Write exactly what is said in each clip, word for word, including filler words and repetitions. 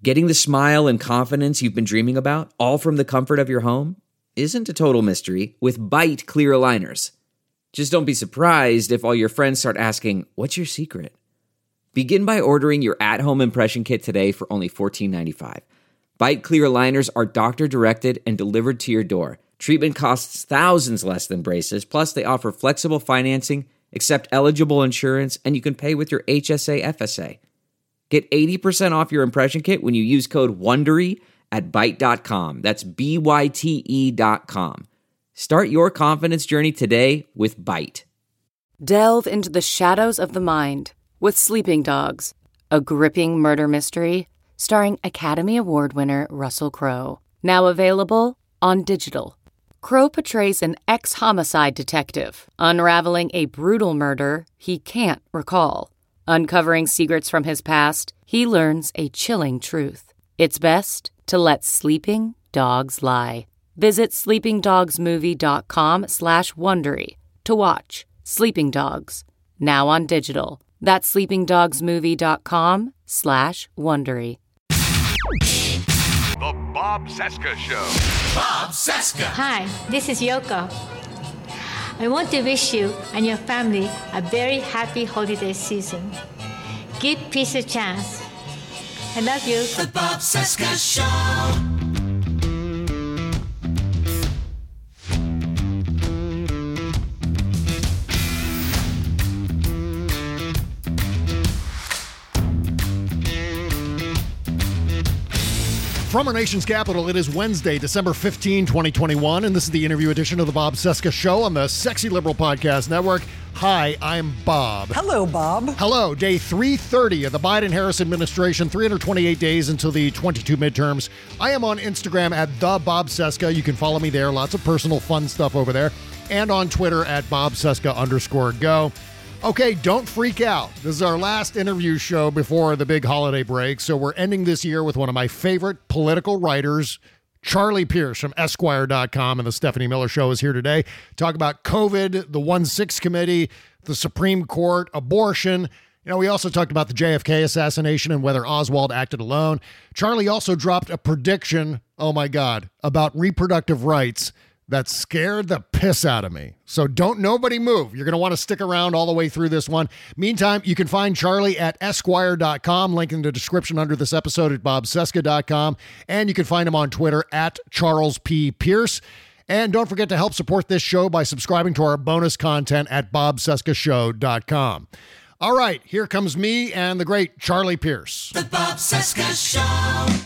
Getting the smile and confidence you've been dreaming about, all from the comfort of your home, isn't a total mystery with Byte clear aligners. Just don't be surprised if all your friends start asking, "What's your secret?" Begin by ordering your at-home impression kit today for only fourteen ninety-five. Byte clear aligners are doctor-directed and delivered to your door. Treatment costs thousands less than braces, plus they offer flexible financing, accept eligible insurance, and you can pay with your H S A F S A. Get eighty percent off your impression kit when you use code WONDERY at byte dot com. That's B Y T E dot com. Start your confidence journey today with Byte. Delve into the shadows of the mind with Sleeping Dogs, a gripping murder mystery starring Academy Award winner Russell Crowe. Now available on digital. Crowe portrays an ex-homicide detective unraveling a brutal murder he can't recall. Uncovering secrets from his past, he learns a chilling truth. It's best to let sleeping dogs lie. Visit sleepingdogsmovie.com slash Wondery to watch Sleeping Dogs, now on digital. That's sleepingdogsmovie.com slash Wondery. The Bob Cesca Show. Bob Cesca. Hi, this is Yoko. I want to wish you and your family a very happy holiday season. Give peace a chance. I love you. The Bob Cesca Show. From our nation's capital, it is Wednesday, December fifteenth, twenty twenty-one, and this is the interview edition of the Bob Cesca Show on the Sexy Liberal Podcast Network. Hi, I'm Bob. Hello, Bob. Hello. Day three thirty of the Biden-Harris administration, three hundred twenty-eight days until the twenty-two midterms. I am on Instagram at the Bob Cesca. You can follow me there. Lots of personal fun stuff over there. And on Twitter at Bob Cesca underscore go. Okay, don't freak out. This is our last interview show before the big holiday break, so we're ending this year with one of my favorite political writers, Charlie Pierce from Esquire dot com, and the Stephanie Miller Show is here today. Talk about COVID, the one six Committee, the Supreme Court, abortion. You know, we also talked about the J F K assassination and whether Oswald acted alone. Charlie also dropped a prediction, oh my God, about reproductive rights that scared the piss out of me. So don't nobody move. You're going to want to stick around all the way through this one. Meantime, you can find Charlie at Esquire dot com, link in the description under this episode at Bob Cesca dot com, and you can find him on Twitter at Charles P. Pierce. And don't forget to help support this show by subscribing to our bonus content at Bob Cesca Show dot com. All right, here comes me and the great Charlie Pierce. The Bob Cesca Show.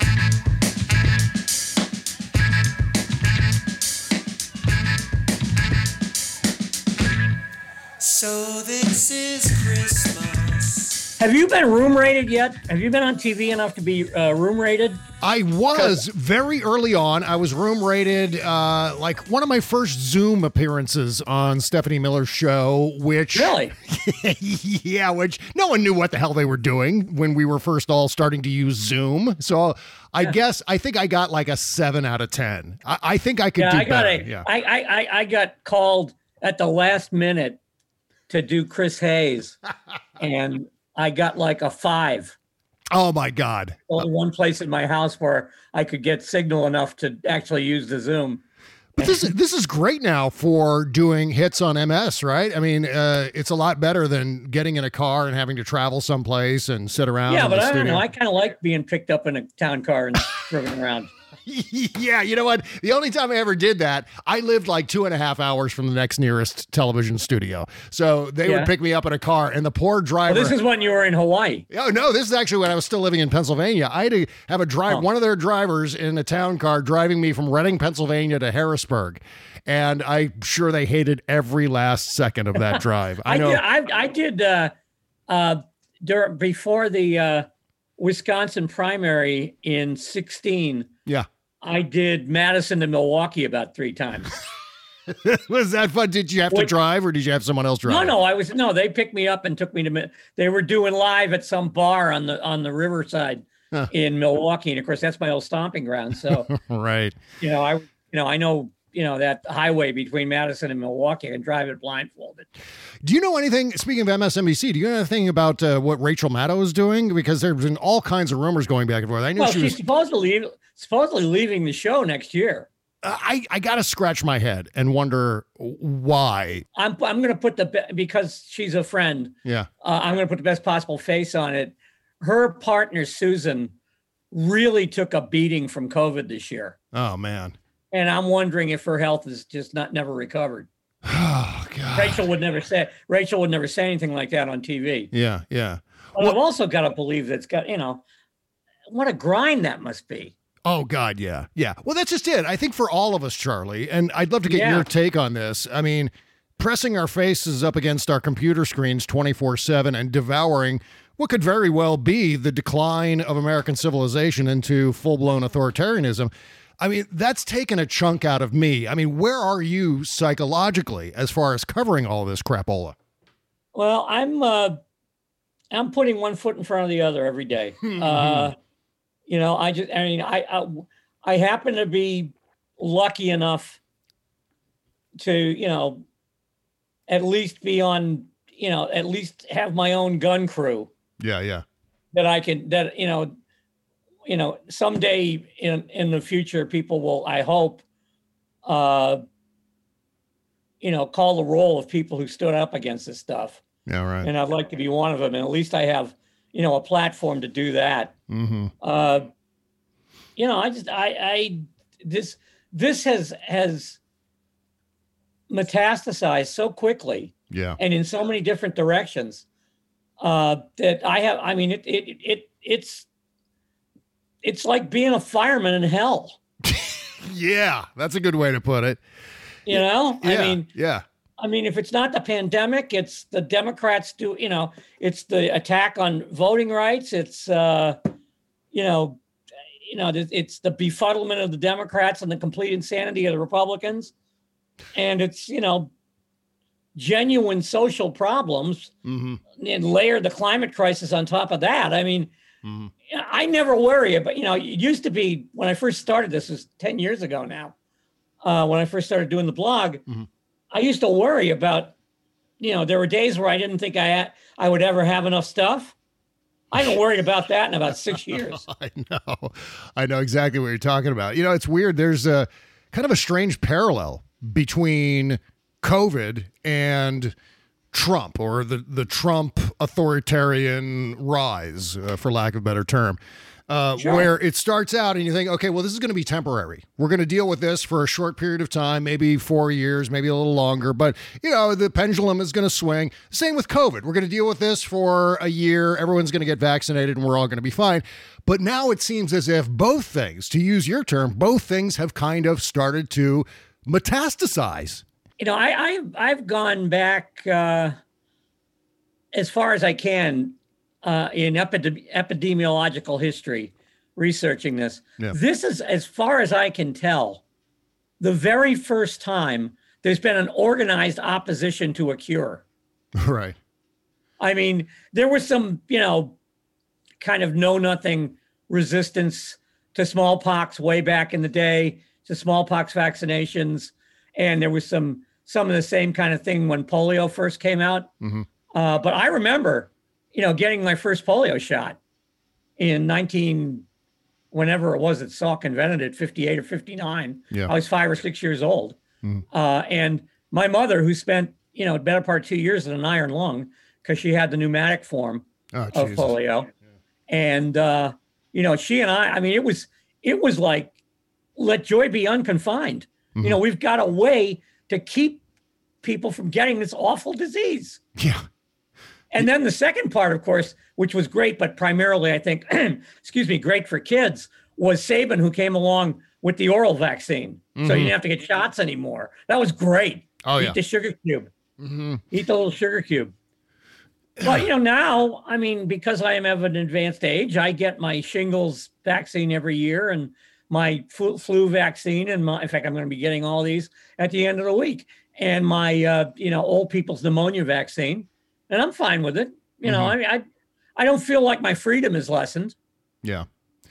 So this is Christmas. Have you been room rated yet? Have you been on T V enough to be uh, room rated? I was very early on. I was room rated, uh, like one of my first Zoom appearances on Stephanie Miller's show, which... Really? Yeah, which no one knew what the hell they were doing when we were first all starting to use Zoom. So I yeah. guess, I think I got like a seven out of ten. I, I think I could yeah, do I got better. A, yeah. I, I, I got called at the last minute to do Chris Hayes, and I got like a five. Oh my God. Only one place in my house where I could get signal enough to actually use the Zoom. But this is, this is great now for doing hits on M S, right? I mean, uh, it's a lot better than getting in a car and having to travel someplace and sit around. Yeah, in but the I studio. don't know. I kind of like being picked up in a town car and driven around. Yeah, you know what? The only time I ever did that, I lived like two and a half hours from the next nearest television studio. So they Yeah. would pick me up in a car, and the poor driver... Well, this is when you were in Hawaii. Oh, no, this is actually when I was still living in Pennsylvania. I had to have a drive, Oh. one of their drivers in a town car driving me from Reading, Pennsylvania to Harrisburg. And I'm sure they hated every last second of that drive. I I know. did, I, I did uh, uh, dur- before the uh, Wisconsin primary in sixteen. Yeah. I did Madison to Milwaukee about three times. Was that fun? Did you have to What- drive, or did you have someone else drive? No, no, I was no. They picked me up and took me to. Mi- They were doing live at some bar on the on the riverside Huh. in Milwaukee, and of course that's my old stomping ground. So Right. you know, I you know I know you know, that highway between Madison and Milwaukee and drive it blindfolded. Do you know anything, speaking of M S N B C, do you know anything about uh, what Rachel Maddow is doing? Because there's been all kinds of rumors going back and forth. I knew Well, she she's was, supposedly supposedly leaving the show next year. I, I got to scratch my head and wonder why. I'm I'm going to put the be- because she's a friend. Yeah. Uh, I'm going to put the best possible face on it. Her partner Susan really took a beating from COVID this year, Oh, man. and I'm wondering if her health is just not never recovered. Oh, God. Rachel would never say Rachel would never say anything like that on T V. Yeah, yeah. But I've also got to believe that it's got, you know, what a grind that must be. Oh, God, yeah. Yeah. Well, that's just it. I think for all of us, Charlie, and I'd love to get Yeah. your take on this. I mean, pressing our faces up against our computer screens twenty-four seven and devouring what could very well be the decline of American civilization into full-blown authoritarianism. I mean, that's taken a chunk out of me. I mean, where are you psychologically as far as covering all this crapola? Well, I'm uh, I'm putting one foot in front of the other every day. uh, you know, I just I mean I, I I happen to be lucky enough to, you know, at least be on, you know, at least have my own gun crew Yeah, yeah. that I can that you know, you know, someday in in the future people will, I hope, uh, you know, call the roll of people who stood up against this stuff. Yeah, right. And I'd like to be one of them. And at least I have, you know, a platform to do that. Mm-hmm. Uh, you know, I just, I, I, this, this has, has metastasized so quickly Yeah. and in so many different directions uh, that I have, I mean, it, it, it, it's, it's like being a fireman in hell, Yeah, that's a good way to put it. you know? Yeah, I mean, yeah. I mean, if it's not the pandemic, it's the Democrats do, you know, it's the attack on voting rights. It's, uh, you know, you know, it's the befuddlement of the Democrats and the complete insanity of the Republicans. And it's, you know, genuine social problems Mm-hmm. and layer the climate crisis on top of that. I mean, Mm-hmm. I never worry about, you know, it used to be when I first started, this was ten years ago now, uh, when I first started doing the blog, Mhm. I used to worry about, you know, there were days where I didn't think I had, I would ever have enough stuff. I haven't worried about that in about six years. I know. I know exactly what you're talking about. You know, it's weird. There's a kind of a strange parallel between COVID and Trump, or the, the Trump authoritarian rise, uh, for lack of a better term, uh, Sure. where it starts out and you think, okay, well, this is going to be temporary. We're going to deal with this for a short period of time, maybe four years, maybe a little longer. But, you know, the pendulum is going to swing. Same with COVID. We're going to deal with this for a year. Everyone's going to get vaccinated and we're all going to be fine. But now it seems as if both things, to use your term, both things have kind of started to metastasize. You know, I, I've I've gone back uh, as far as I can uh, in epide- epidemiological history, researching this. Yeah. This is, as far as I can tell, the very first time there's been an organized opposition to a cure. Right. I mean, there was some, you know, kind of know-nothing resistance to smallpox way back in the day, to smallpox vaccinations. And there was some some of the same kind of thing when polio first came out. Mm-hmm. Uh, but I remember, you know, getting my first polio shot in nineteen, whenever it was that Salk invented it, fifty-eight or fifty-nine. Yeah. I was five or six years old. Mm. Uh, and my mother, who spent, you know, the better part of two years in an iron lung because she had the pneumatic form Oh, of Jesus. polio. And, uh, you know, she and I, I mean, it was, it was like, let joy be unconfined. Mm-hmm. You know, we've got a way to keep people from getting this awful disease. Yeah. And then the second part, of course, which was great, but primarily, I think, excuse me, great for kids, was Sabin, who came along with the oral vaccine. So you didn't have to get shots anymore. That was great. Oh, Eat yeah. the sugar cube. Mm-hmm. Eat the little sugar cube. But, you know, now, I mean, because I am of an advanced age, I get my shingles vaccine every year and my flu, flu vaccine. And my, in fact, I'm going to be getting all these at the end of the week. And my, uh, you know, old people's pneumonia vaccine. And I'm fine with it. You know, Mhm. I, I, I don't feel like my freedom is lessened. Yeah.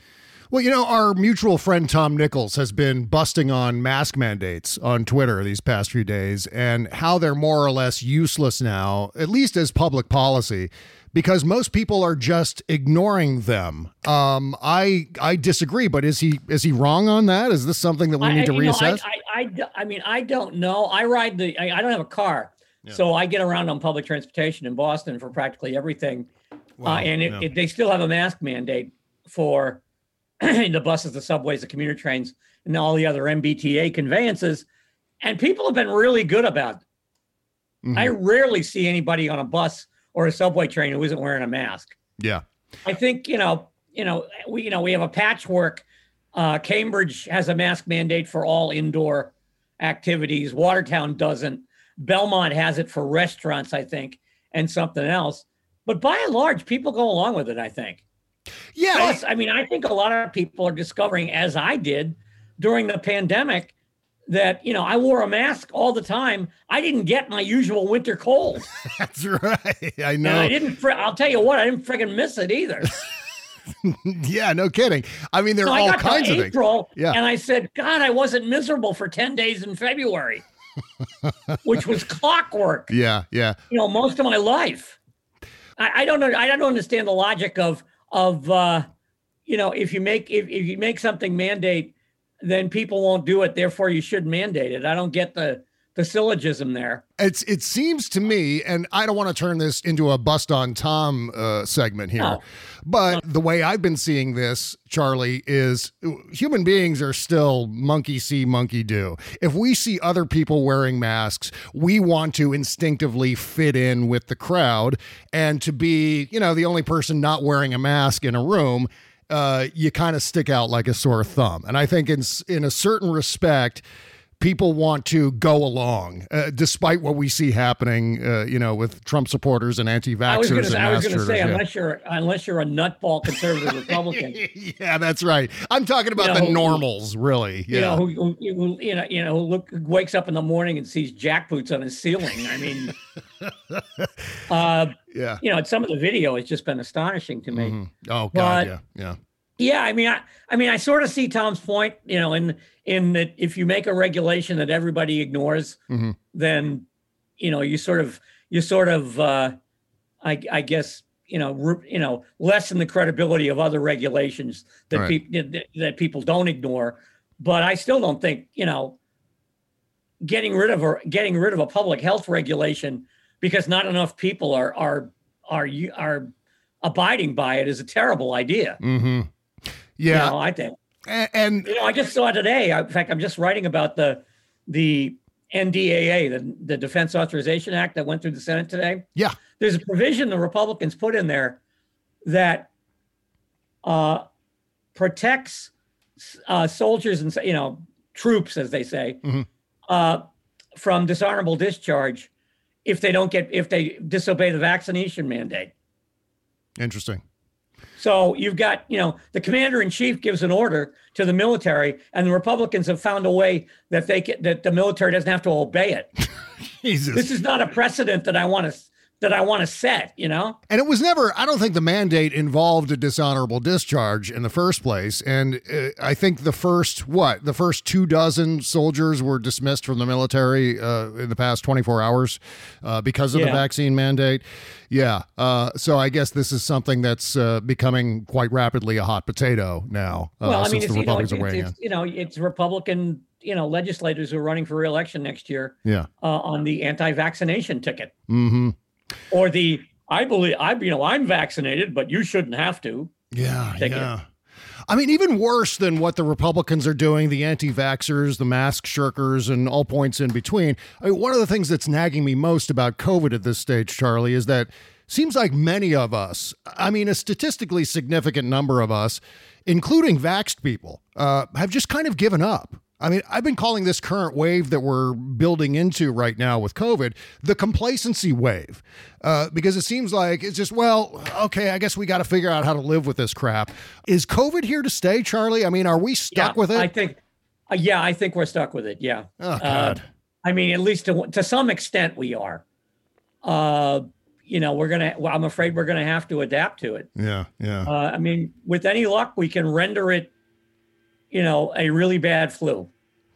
Well, you know, our mutual friend Tom Nichols has been busting on mask mandates on Twitter these past few days and how they're more or less useless now, at least as public policy, because most people are just ignoring them. Um, I I disagree, but is he is he wrong on that? Is this something that we need I, to you know, reassess? I, I, I, I mean, I don't know. I ride the, I, I don't have a car. Yeah. So I get around on public transportation in Boston for practically everything. Wow. Uh, and it, yeah. it, they still have a mask mandate for the buses, the subways, the commuter trains, and all the other M B T A conveyances. And people have been really good about it. Mm-hmm. I rarely see anybody on a bus or a subway train who isn't wearing a mask. Yeah. I think, you know, you know, we, you know, we have a patchwork. Uh, Cambridge has a mask mandate for all indoor activities. Watertown doesn't. Belmont has it for restaurants, I think, and something else. But by and large, people go along with it, I think. Yeah. Plus, I mean, I think a lot of people are discovering, as I did during the pandemic, that, you know, I wore a mask all the time. I didn't get my usual winter cold. That's right. I know. And I didn't, fr- I'll tell you what, I didn't friggin' miss it either. Yeah, no kidding. I mean, there are so all I got kinds to of April, things. Yeah. And I said, God, I wasn't miserable for ten days in February, which was clockwork. Yeah, yeah. You know, most of my life. I, I don't know. I don't understand the logic of, of, uh, you know, if you make, if, if you make something mandate, then people won't do it. Therefore you should mandate it. I don't get the, the syllogism there. It's, it seems to me, and I don't want to turn this into a bust on Tom uh, segment here, no. but no. the way I've been seeing this, Charlie, is human beings are still monkey see, monkey do. If we see other people wearing masks, we want to instinctively fit in with the crowd, and to be, you know, the only person not wearing a mask in a room, uh, you kind of stick out like a sore thumb. And I think in in a certain respect, people want to go along, uh, despite what we see happening, uh, you know, with Trump supporters and anti-vaxxers. I was going to say, yeah. unless you're unless you're a nutball conservative Republican. Yeah, that's right. I'm talking about you know, the normals, really. Yeah. You know, who, who, who you know, you know, who look wakes up in the morning and sees jackboots on his ceiling. I mean, uh, yeah. You know, some of the video has just been astonishing to me. Mm-hmm. Oh God, but, yeah, yeah. Yeah, I mean, I, I mean, I sort of see Tom's point, you know, in in that if you make a regulation that everybody ignores, mm-hmm. then, you know, you sort of, you sort of, uh, I, I guess, you know, re, you know, lessen the credibility of other regulations that right. people that, that people don't ignore. But I still don't think, you know, getting rid of or getting rid of a public health regulation because not enough people are are are are abiding by it is a terrible idea. Mm-hmm. Yeah, you know, I think, and, and you know, I just saw today. In fact, I'm just writing about the the N D A A, the the Defense Authorization Act that went through the Senate today. Yeah, there's a provision the Republicans put in there that uh, protects uh, soldiers and you know troops, as they say, mm-hmm. uh, from dishonorable discharge if they don't get if they disobey the vaccination mandate. Interesting. So you've got, you know, the commander in chief gives an order to the military, and the Republicans have found a way that they can, that the military doesn't have to obey it. Jesus. This is not a precedent that I want to that I want to set, you know? And it was never, I don't think the mandate involved a dishonorable discharge in the first place. And uh, I think the first, what, the first two dozen soldiers were dismissed from the military uh, in the past twenty-four hours uh, because of yeah. the vaccine mandate. Yeah. Uh, so I guess this is something that's uh, becoming quite rapidly a hot potato now. Uh, well, I mean, since it's, the you know, Republicans it's, are weighing it's, in. you know, it's Republican, you know, legislators who are running for re-election next year yeah. uh, on the anti-vaccination ticket. Mm-hmm. Or the, I believe, I you know, I'm vaccinated, but you shouldn't have to. Yeah, Take yeah. It. I mean, even worse than what the Republicans are doing, the anti-vaxxers, the mask shirkers, and all points in between. I mean, one of the things that's nagging me most about COVID at this stage, Charlie, is that seems like many of us, I mean, a statistically significant number of us, including vaxxed people, uh, have just kind of given up. I mean, I've been calling this current wave that we're building into right now with COVID the complacency wave, uh, because it seems like it's just, well, okay, I guess we got to figure out how to live with this crap. Is COVID here to stay, Charlie? I mean, are we stuck yeah, with it? I think, uh, yeah, I think we're stuck with it. Yeah. Oh, God. Uh, I mean, at least to, to some extent we are. Uh, you know, we're going to, well, I'm afraid we're going to have to adapt to it. Yeah, yeah. Uh, I mean, with any luck, we can render it you know, a really bad flu.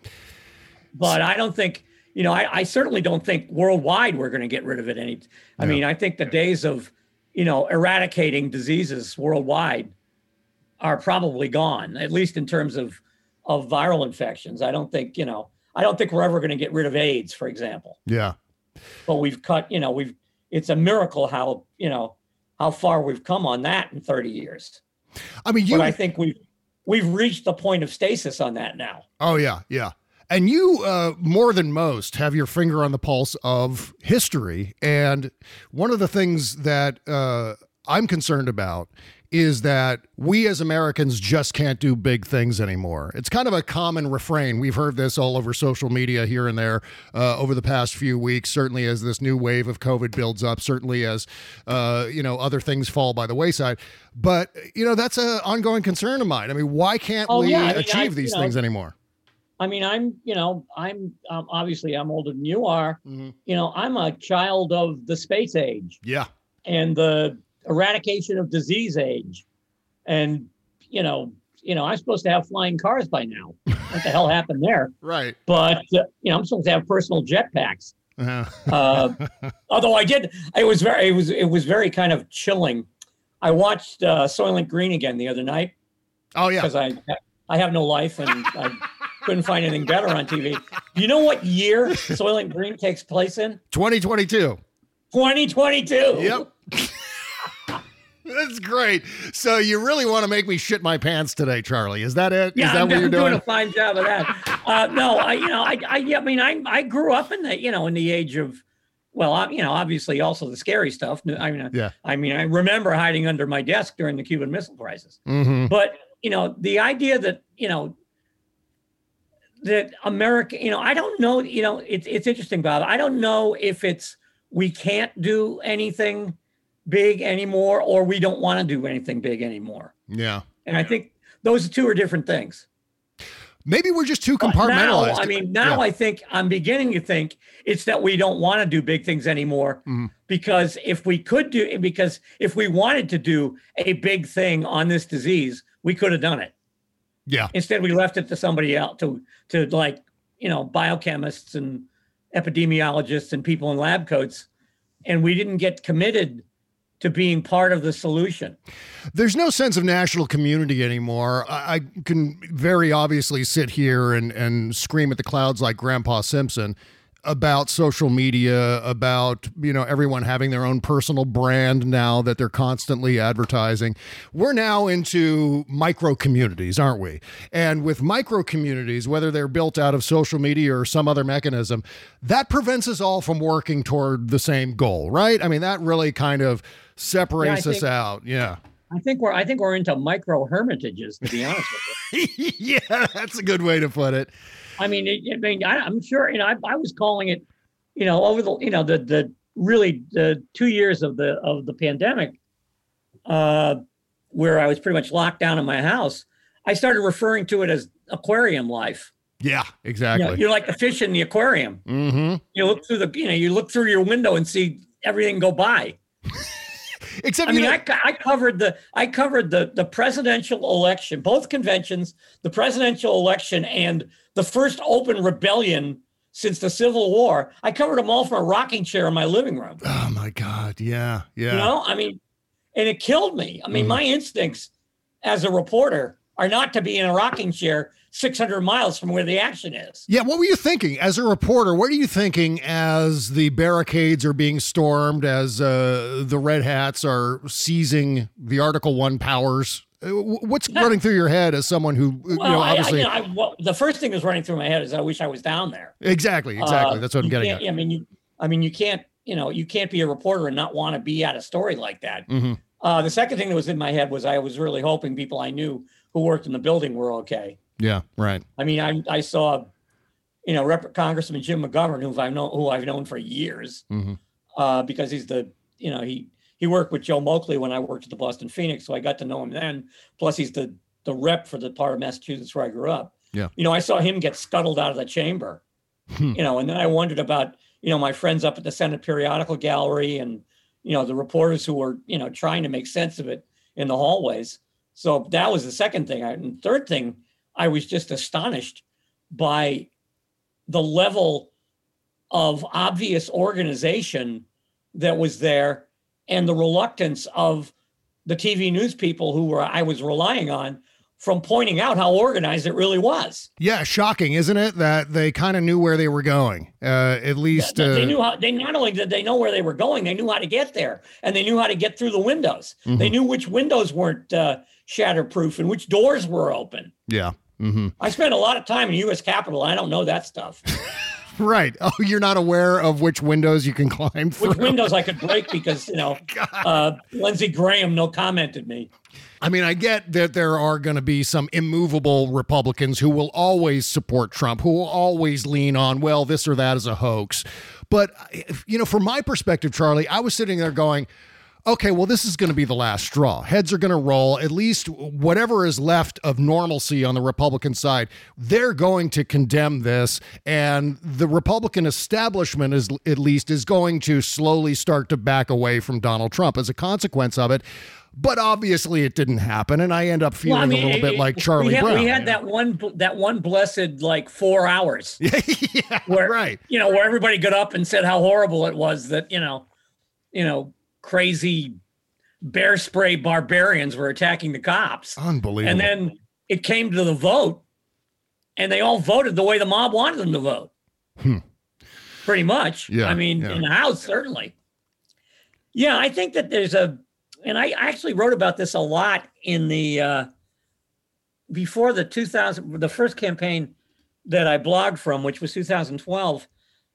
But I don't think, you know, I, I certainly don't think worldwide we're going to get rid of it any. I Yeah. mean, I think the days of, you know, eradicating diseases worldwide are probably gone, at least in terms of, of viral infections. I don't think, you know, I don't think we're ever going to get rid of AIDS, for example. Yeah. But we've cut, you know, we've, it's a miracle how, you know, how far we've come on that in thirty years. I mean, you, But I think we've, we've reached the point of stasis on that now. oh yeah, yeah. And you, uh, more than most, have your finger on the pulse of history. And one of the things that uh, I'm concerned about is that we as Americans just can't do big things anymore. It's kind of a common refrain. We've heard this all over social media here and there uh, over the past few weeks, certainly as this new wave of COVID builds up, certainly as, uh, you know, other things fall by the wayside. But, you know, that's an ongoing concern of mine. I mean, why can't Oh, we yeah, I mean, achieve I- these you know, things anymore? I mean, I'm, you know, I'm um, obviously I'm older than you are. Mm-hmm. You know, I'm a child of the space age Yeah. and the eradication of disease age. And, you know, you know, I'm supposed to have flying cars by now. What the hell happened there? Right. But, uh, you know, I'm supposed to have personal jetpacks. Uh-huh. Uh, although I did, it was very, it was, it was very kind of chilling. I watched uh, Soylent Green again the other night Oh, yeah. because I, I have no life and I couldn't find anything better on T V. Do you know what year Soylent Green takes place in? twenty twenty-two. twenty twenty-two. Yep. That's great. So you really want to make me shit my pants today, Charlie? Is that it? Yeah, Is that I'm, what you're I'm doing doing? a fine job of that. Uh, no, I, you know, I, I, I mean, I, I grew up in the, you know, in the age of, well, I, you know, obviously also the scary stuff. I mean, Yeah. I mean, I remember hiding under my desk during the Cuban Missile Crisis. Mm-hmm. But, you know, the idea that, you know, that America, you know, I don't know, you know, it's it's interesting, Bob. I don't know if it's we can't do anything big anymore or we don't want to do anything big anymore. Yeah. And I think those two are different things. Maybe we're just too But compartmentalized. Now, I mean, now Yeah. I think I'm beginning to think it's that we don't want to do big things anymore Mhm. because if we could do, because if we wanted to do a big thing on this disease, we could have done it. Yeah. Instead, we left it to somebody else, to to like, you know, biochemists and epidemiologists and people in lab coats, and we didn't get committed to being part of the solution. There's no sense of national community anymore. I, I can very obviously sit here and, and scream at the clouds like Grandpa Simpson about social media, about, you know, everyone having their own personal brand now that they're constantly advertising. We're now into micro communities, aren't we? And with micro communities, whether they're built out of social media or some other mechanism, that prevents us all from working toward the same goal, right? I mean, that really kind of separates Yeah, I us think- out. Yeah. I think we're I think we're into micro hermitages, to be honest with you. Yeah, that's a good way to put it. I mean, it, I mean, I, I'm sure, you know, I, I was calling it, you know, over the, you know, the the really the two years of the of the pandemic, uh, where I was pretty much locked down in my house. I started referring to it as aquarium life. Yeah, You exactly. know, you're like the fish in the aquarium. Mm-hmm. You look through the, you know, you look through your window and see everything go by. Except, I you mean, know, I, co- I covered the I covered the the presidential election, both conventions, the presidential election, and the first open rebellion since the Civil War. I covered them all from a rocking chair in my living room. oh my God. Yeah. Yeah. You know, I mean, and it killed me. I mean, Mhm. my instincts as a reporter are not to be in a rocking chair six hundred miles from where the action is. Yeah, what were you thinking as a reporter? What are you thinking as the barricades are being stormed, as uh, the Red Hats are seizing the Article One powers? Uh, wh- What's running through your head as someone who, you Well, know, I, I, obviously, you know, I, well, the first thing that's running through my head is I wish I was down there. exactly, exactly. Uh, That's what I'm you getting can't- at. I mean, you, I mean, you can't, you know, you can't be a reporter and not want to be at a story like that. Mhm. Uh, the second thing that was in my head was I was really hoping people I knew who worked in the building were okay. Yeah, right. I mean, I I saw, you know, Rep- Congressman Jim McGovern, who I've known, who I've known for years, Mhm. uh, because he's the, you know, he he worked with Joe Moakley when I worked at the Boston Phoenix, so I got to know him then. Plus, he's the the rep for the part of Massachusetts where I grew up. Yeah. You know, I saw him get scuttled out of the chamber. Hmm. You know, and then I wondered about, you know, my friends up at the Senate Periodical Gallery and, you know, the reporters who were, you know, trying to make sense of it in the hallways. So that was the second thing. I, and third thing I was just astonished by the level of obvious organization that was there and the reluctance of the T V news people who were I was relying on from pointing out how organized it really was. Yeah, shocking, isn't it? That they kind of knew where they were going. Uh, at least uh, they uh, knew how. They not only did they know where they were going, they knew how to get there, and they knew how to get through the windows. Mm-hmm. They knew which windows weren't uh, shatterproof and which doors were open. Yeah, mm-hmm. I spent a lot of time in U S Capitol. I don't know that stuff. Right. Oh, you're not aware of which windows you can climb through. Which windows I could break because you know uh, Lindsey Graham no commented me. I mean, I get that there are going to be some immovable Republicans who will always support Trump, who will always lean on, well, this or that is a hoax. But, you know, from my perspective, Charlie, I was sitting there going, okay, well, this is going to be the last straw. Heads are going to roll. At least whatever is left of normalcy on the Republican side, they're going to condemn this. And the Republican establishment is at least is going to slowly start to back away from Donald Trump as a consequence of it. But obviously it didn't happen, and I end up feeling well, I mean, a little bit like Charlie we had, Brown. We had that one that one blessed like four hours. yeah, where, right. You know, where everybody got up and said how horrible it was that, you know, you know, crazy bear spray barbarians were attacking the cops. Unbelievable. And then it came to the vote, and they all voted the way the mob wanted them to vote. Hmm. Pretty much. Yeah, I mean, yeah. in the House, certainly. Yeah, I think that there's a And I actually wrote about this a lot in the, uh, before the two thousand, the first campaign that I blogged from, which was two thousand twelve.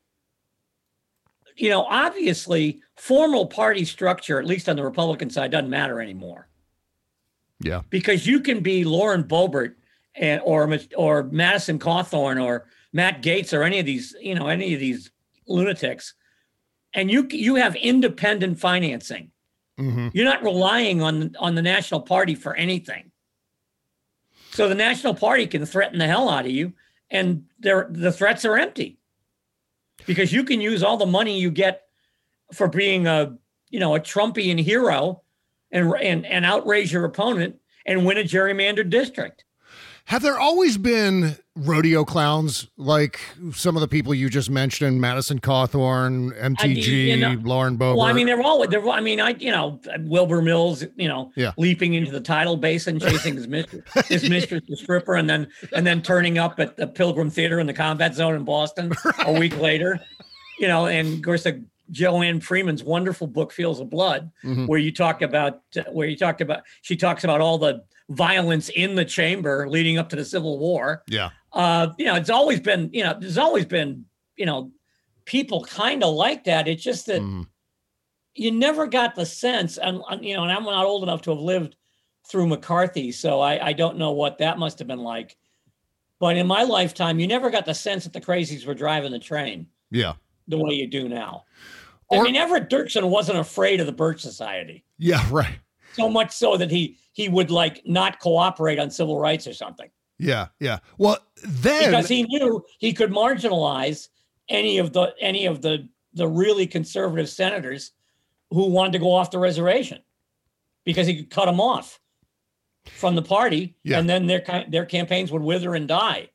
You know, obviously, formal party structure, at least on the Republican side, doesn't matter anymore. Yeah. Because you can be Lauren Boebert and or or Madison Cawthorn or Matt Gaetz or any of these, you know, any of these lunatics, and you you have independent financing. Mm-hmm. You're not relying on, on the National Party for anything. So the National Party can threaten the hell out of you, and the threats are empty because you can use all the money you get for being a, you know, a Trumpian hero and, and, and outrage your opponent and win a gerrymandered district. Have there always been rodeo clowns like some of the people you just mentioned, Madison Cawthorn, M T G, I, you know, Lauren Boebert? Well, I mean, they're all, they're, I mean, I, you know, Wilbur Mills, you know, yeah. leaping into the tidal basin, chasing his mistress, his mistress, the stripper, and then, and then turning up at the Pilgrim Theater in the Combat Zone in Boston right. a week later, you know, and of course, the, Joanne Freeman's wonderful book, Fields of Blood, mm-hmm. where you talk about, where you talked about, she talks about all the violence in the chamber leading up to the Civil War. Yeah. Uh, you know, it's always been, you know, there's always been, you know, people kind of like that. It's just that mm. you never got the sense, and, you know, and I'm not old enough to have lived through McCarthy, so I, I don't know what that must have been like. But in my lifetime, you never got the sense that the crazies were driving the train. Yeah. The way you do now. Or, I mean, Everett Dirksen wasn't afraid of the Birch Society. Yeah, right. So much so that he he would like not cooperate on civil rights or something. Yeah, yeah. Well, then because he knew he could marginalize any of the any of the the really conservative senators who wanted to go off the reservation, because he could cut them off from the party, yeah. and then their their campaigns would wither and die.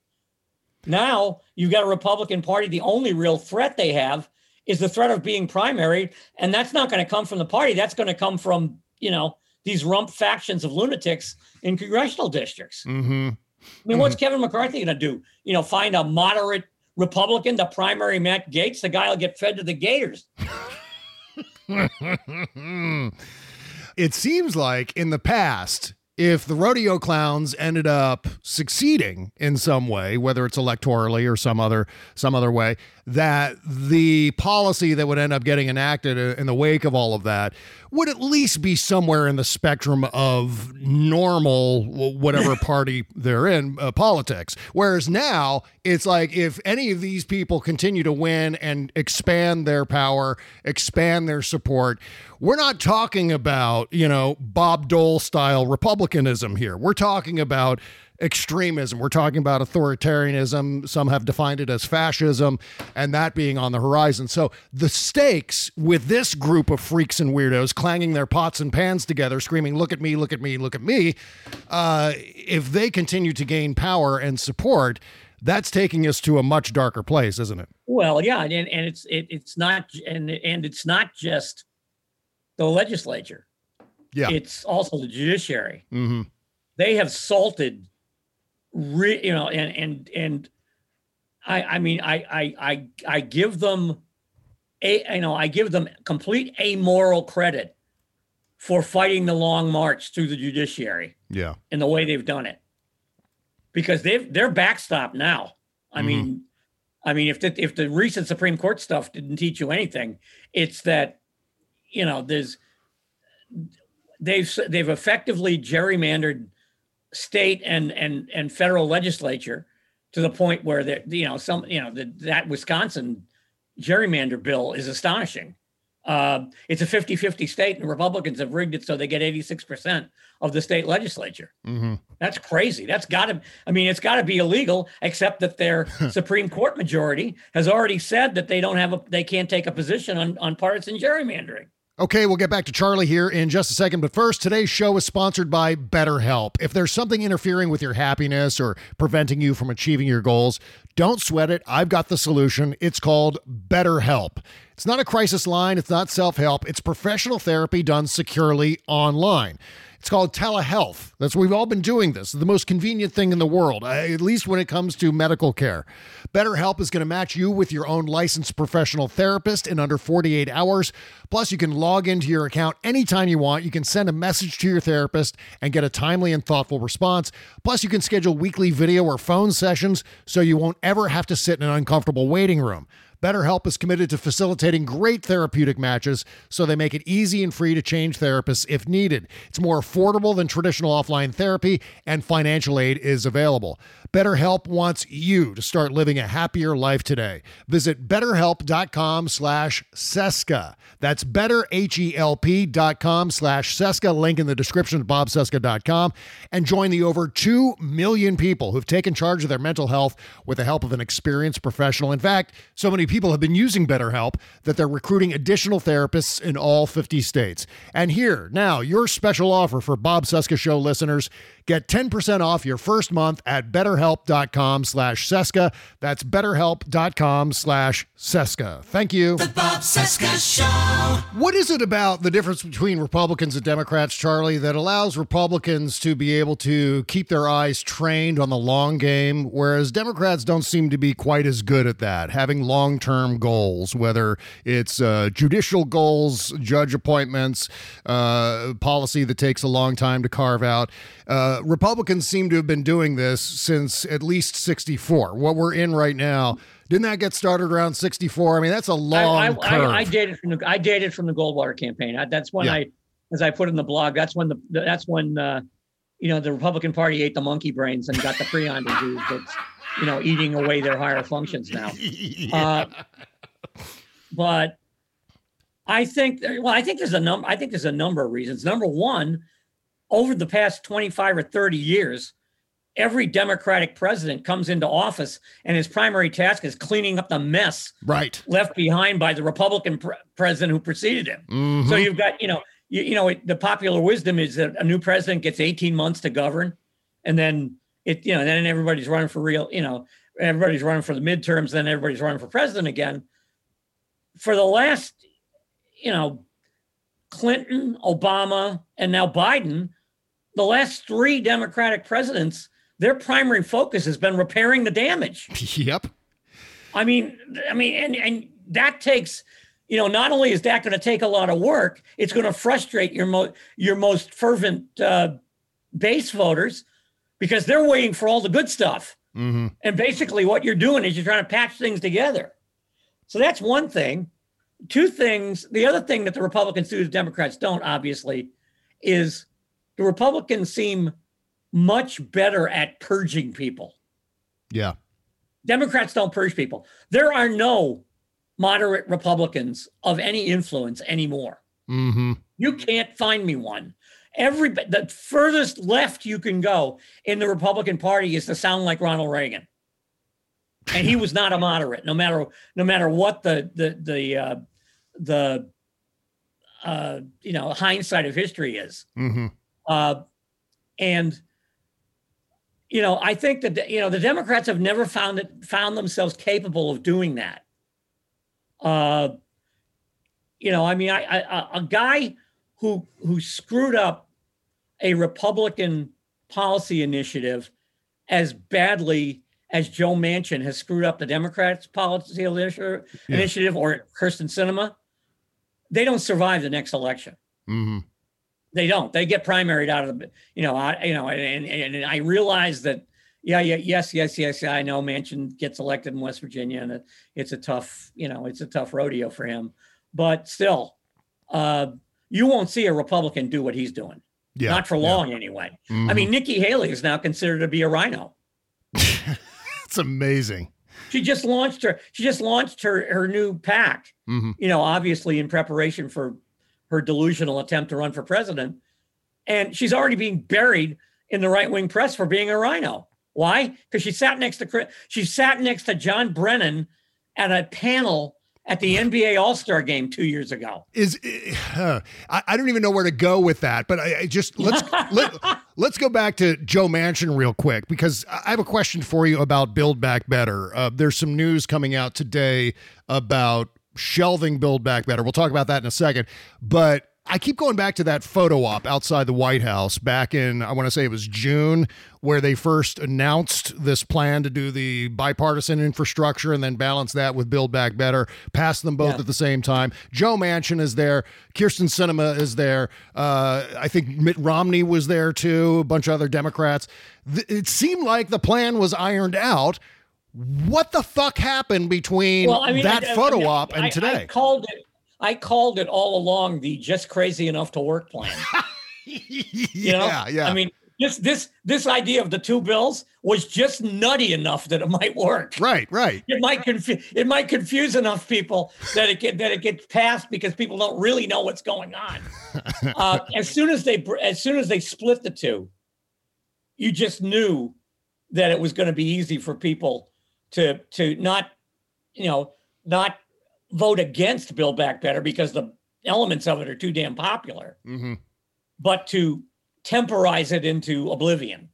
Now you've got a Republican Party. The only real threat they have is the threat of being primaried, and that's not going to come from the party. That's going to come from, you know, these rump factions of lunatics in congressional districts. Mm-hmm. I mean, mm-hmm. what's Kevin McCarthy going to do? You know, find a moderate Republican to primary Matt Gaetz? The guy will get fed to the Gators. It seems like in the past, if the rodeo clowns ended up succeeding in some way, whether it's electorally or some other some other way, that the policy that would end up getting enacted in the wake of all of that would at least be somewhere in the spectrum of normal, whatever party they're in, uh, politics. Whereas now, it's like if any of these people continue to win and expand their power, expand their support, we're not talking about, you know, Bob Dole style Republicanism here. We're talking about extremism. We're talking about authoritarianism. Some have defined it as fascism, and that being on the horizon. So the stakes with this group of freaks and weirdos clanging their pots and pans together, screaming, look at me, look at me, look at me, uh, if they continue to gain power and support, that's taking us to a much darker place, isn't it? Well, yeah, and, and it's it, it's not and and it's not just the legislature. Yeah, it's also the judiciary. Mm-hmm. They have salted, re, you know, and and and I I mean I I I I give them a you know I give them complete amoral credit for fighting the long march through the judiciary. Yeah, in the way they've done it. Because they've they're backstopped now. I mm-hmm. mean, I mean, if the if the recent Supreme Court stuff didn't teach you anything, it's that, you know, there's they've they've effectively gerrymandered state and and and federal legislature to the point where that you know some you know the, that Wisconsin gerrymander bill is astonishing. Uh, it's a fifty-fifty state, and Republicans have rigged it so they get eighty-six percent of the state legislature. Mm-hmm. That's crazy. That's got to, I mean, it's got to be illegal, except that their Supreme Court majority has already said that they don't have a, they can't take a position on, on partisan gerrymandering. Okay, we'll get back to Charlie here in just a second. But first, today's show is sponsored by BetterHelp. If there's something interfering with your happiness or preventing you from achieving your goals, don't sweat it. I've got the solution. It's called BetterHelp. It's not a crisis line. It's not self-help. It's professional therapy done securely online. It's called telehealth. That's we've all been doing this. It's the most convenient thing in the world, at least when it comes to medical care. BetterHelp is going to match you with your own licensed professional therapist in under forty-eight hours. Plus, you can log into your account anytime you want. You can send a message to your therapist and get a timely and thoughtful response. Plus, you can schedule weekly video or phone sessions so you won't ever have to sit in an uncomfortable waiting room. BetterHelp is committed to facilitating great therapeutic matches, so they make it easy and free to change therapists if needed. It's more affordable than traditional offline therapy, and financial aid is available. BetterHelp wants you to start living a happier life today. Visit betterhelp.com slash Cesca. That's betterhelp.com slash Cesca. Link in the description at bob cesca dot com. And join the over two million people who've taken charge of their mental health with the help of an experienced professional. In fact, so many people have been using BetterHelp that they're recruiting additional therapists in all fifty states. And here, now, your special offer for Bob Cesca Show listeners. Get ten percent off your first month at betterhelp.com slash Cesca. That's betterhelp.com slash Cesca. Thank you. The Bob Cesca Show. What is it about the difference between Republicans and Democrats, Charlie, that allows Republicans to be able to keep their eyes trained on the long game, whereas Democrats don't seem to be quite as good at that, having long-term goals, whether it's uh, judicial goals, judge appointments, uh, policy that takes a long time to carve out. Uh, Republicans seem to have been doing this since at least sixty-four. What we're in right now, didn't that get started around sixty-four? I mean, that's a long I, I, curve. I, I dated from the I dated from the Goldwater campaign. I, that's when yeah. I, as I put in the blog, that's when the that's when uh, you know the Republican Party ate the monkey brains and got the prion disease that's you know eating away their higher functions now. yeah. uh, but I think well, I think there's a number. I think there's a number of reasons. Number one, over the past twenty-five or thirty years, every Democratic president comes into office and his primary task is cleaning up the mess right. left behind by the Republican pre- president who preceded him. Mm-hmm. So you've got, you know, you, you know, it, the popular wisdom is that a new president gets eighteen months to govern, and then it, you know, then everybody's running for real, you know, everybody's running for the midterms, then everybody's running for president again. For the last, you know, Clinton, Obama, and now Biden, the last three Democratic presidents, their primary focus has been repairing the damage. Yep. I mean, I mean, and, and that takes, you know, not only is that going to take a lot of work, it's going to frustrate your most your most fervent uh, base voters because they're waiting for all the good stuff. Mm-hmm. And basically what you're doing is you're trying to patch things together. So that's one thing. Two things. The other thing that the Republicans do, the Democrats don't, obviously, is the Republicans seem much better at purging people. Yeah. Democrats don't purge people. There are no moderate Republicans of any influence anymore. Mm-hmm. You can't find me one. every the furthest left you can go in the Republican Party is to sound like Ronald Reagan, and he was not a moderate, no matter no matter what the the the uh, the uh, you know hindsight of history is. Mm-hmm. Uh, and you know, I think that you know the Democrats have never found it found themselves capable of doing that. Uh, you know, I mean, I, I a guy who who screwed up a Republican policy initiative as badly as Joe Manchin has screwed up the Democrats' policy initiative, yeah. initiative or Kirsten Sinema, they don't survive the next election. Mm-hmm. They don't. They get primaried out of the, you know, I, you know, and, and, and I realize that, yeah, yeah, yes, yes, yes, I know Manchin gets elected in West Virginia, and it, it's a tough, you know, it's a tough rodeo for him. But still, uh, you won't see a Republican do what he's doing. Yeah, not for long, yeah. anyway. Mm-hmm. I mean, Nikki Haley is now considered to be a rhino. It's amazing. She just launched her. She just launched her her new PAC. Mm-hmm. You know, obviously in preparation for her delusional attempt to run for president, and she's already being buried in the right wing press for being a rhino. Why? Because she sat next to she sat next to John Brennan at a panel at the N B A All-Star game two years ago. Is uh, I, I don't even know where to go with that, but I, I just let's let, let's go back to Joe Manchin real quick, because I have a question for you about Build Back Better. Uh, there's some news coming out today about shelving Build Back Better. We'll talk about that in a second, but I keep going back to that photo op outside the White House back in, I want to say it was June, where they first announced this plan to do the bipartisan infrastructure and then balance that with Build Back Better, pass them both yeah. at the same time. Joe Manchin is there. Kirsten Sinema is there. Uh, I think Mitt Romney was there too, a bunch of other Democrats. Th- it seemed like the plan was ironed out. What the fuck happened between well, I mean, that I, photo I mean, op and I, today? I called it. I called it all along the just crazy enough to work plan. yeah, you know? yeah. I mean, this this this idea of the two bills was just nutty enough that it might work. Right, right. It might confuse it might confuse enough people that it get that it gets passed because people don't really know what's going on. uh, as soon as they as soon as they split the two, you just knew that it was going to be easy for people to to not, you know, not vote against Build Back Better because the elements of it are too damn popular, mm-hmm. but to temporize it into oblivion.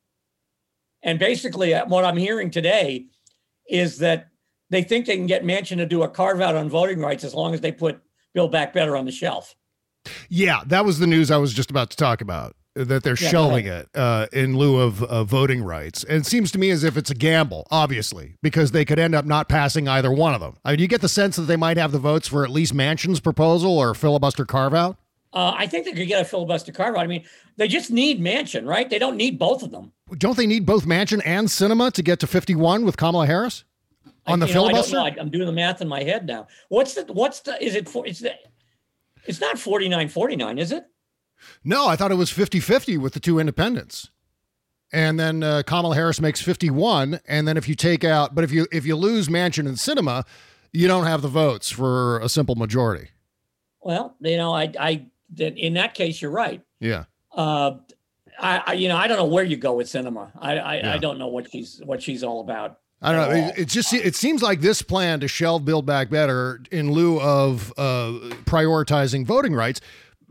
And basically what I'm hearing today is that they think they can get Manchin to do a carve out on voting rights as long as they put Build Back Better on the shelf. Yeah, that was the news I was just about to talk about, that they're yeah, shelving it uh, in lieu of uh, voting rights. And it seems to me as if it's a gamble, obviously, because they could end up not passing either one of them. I mean, you get the sense that they might have the votes for at least Manchin's proposal or filibuster carve-out? Uh, I think they could get a filibuster carve-out. I mean, they just need Manchin, right? They don't need both of them. Don't they need both Manchin and Sinema to get to fifty-one with Kamala Harris on I, the filibuster? Know, I don't know. I'm doing the math in my head now. What's the, what's the, is it for, it's the, it's not forty-nine forty-nine, is it? No, I thought it was fifty-fifty with the two independents. And then uh, Kamala Harris makes fifty-one. And then if you take out, but if you if you lose Manchin and Sinema, you don't have the votes for a simple majority. Well, you know, I, I, in that case, you're right. Yeah. Uh, I, I, you know, I don't know where you go with Sinema. I, I, yeah. I don't know what she's, what she's all about. I don't know. It, it just it seems like this plan to shelve Build Back Better in lieu of uh, prioritizing voting rights.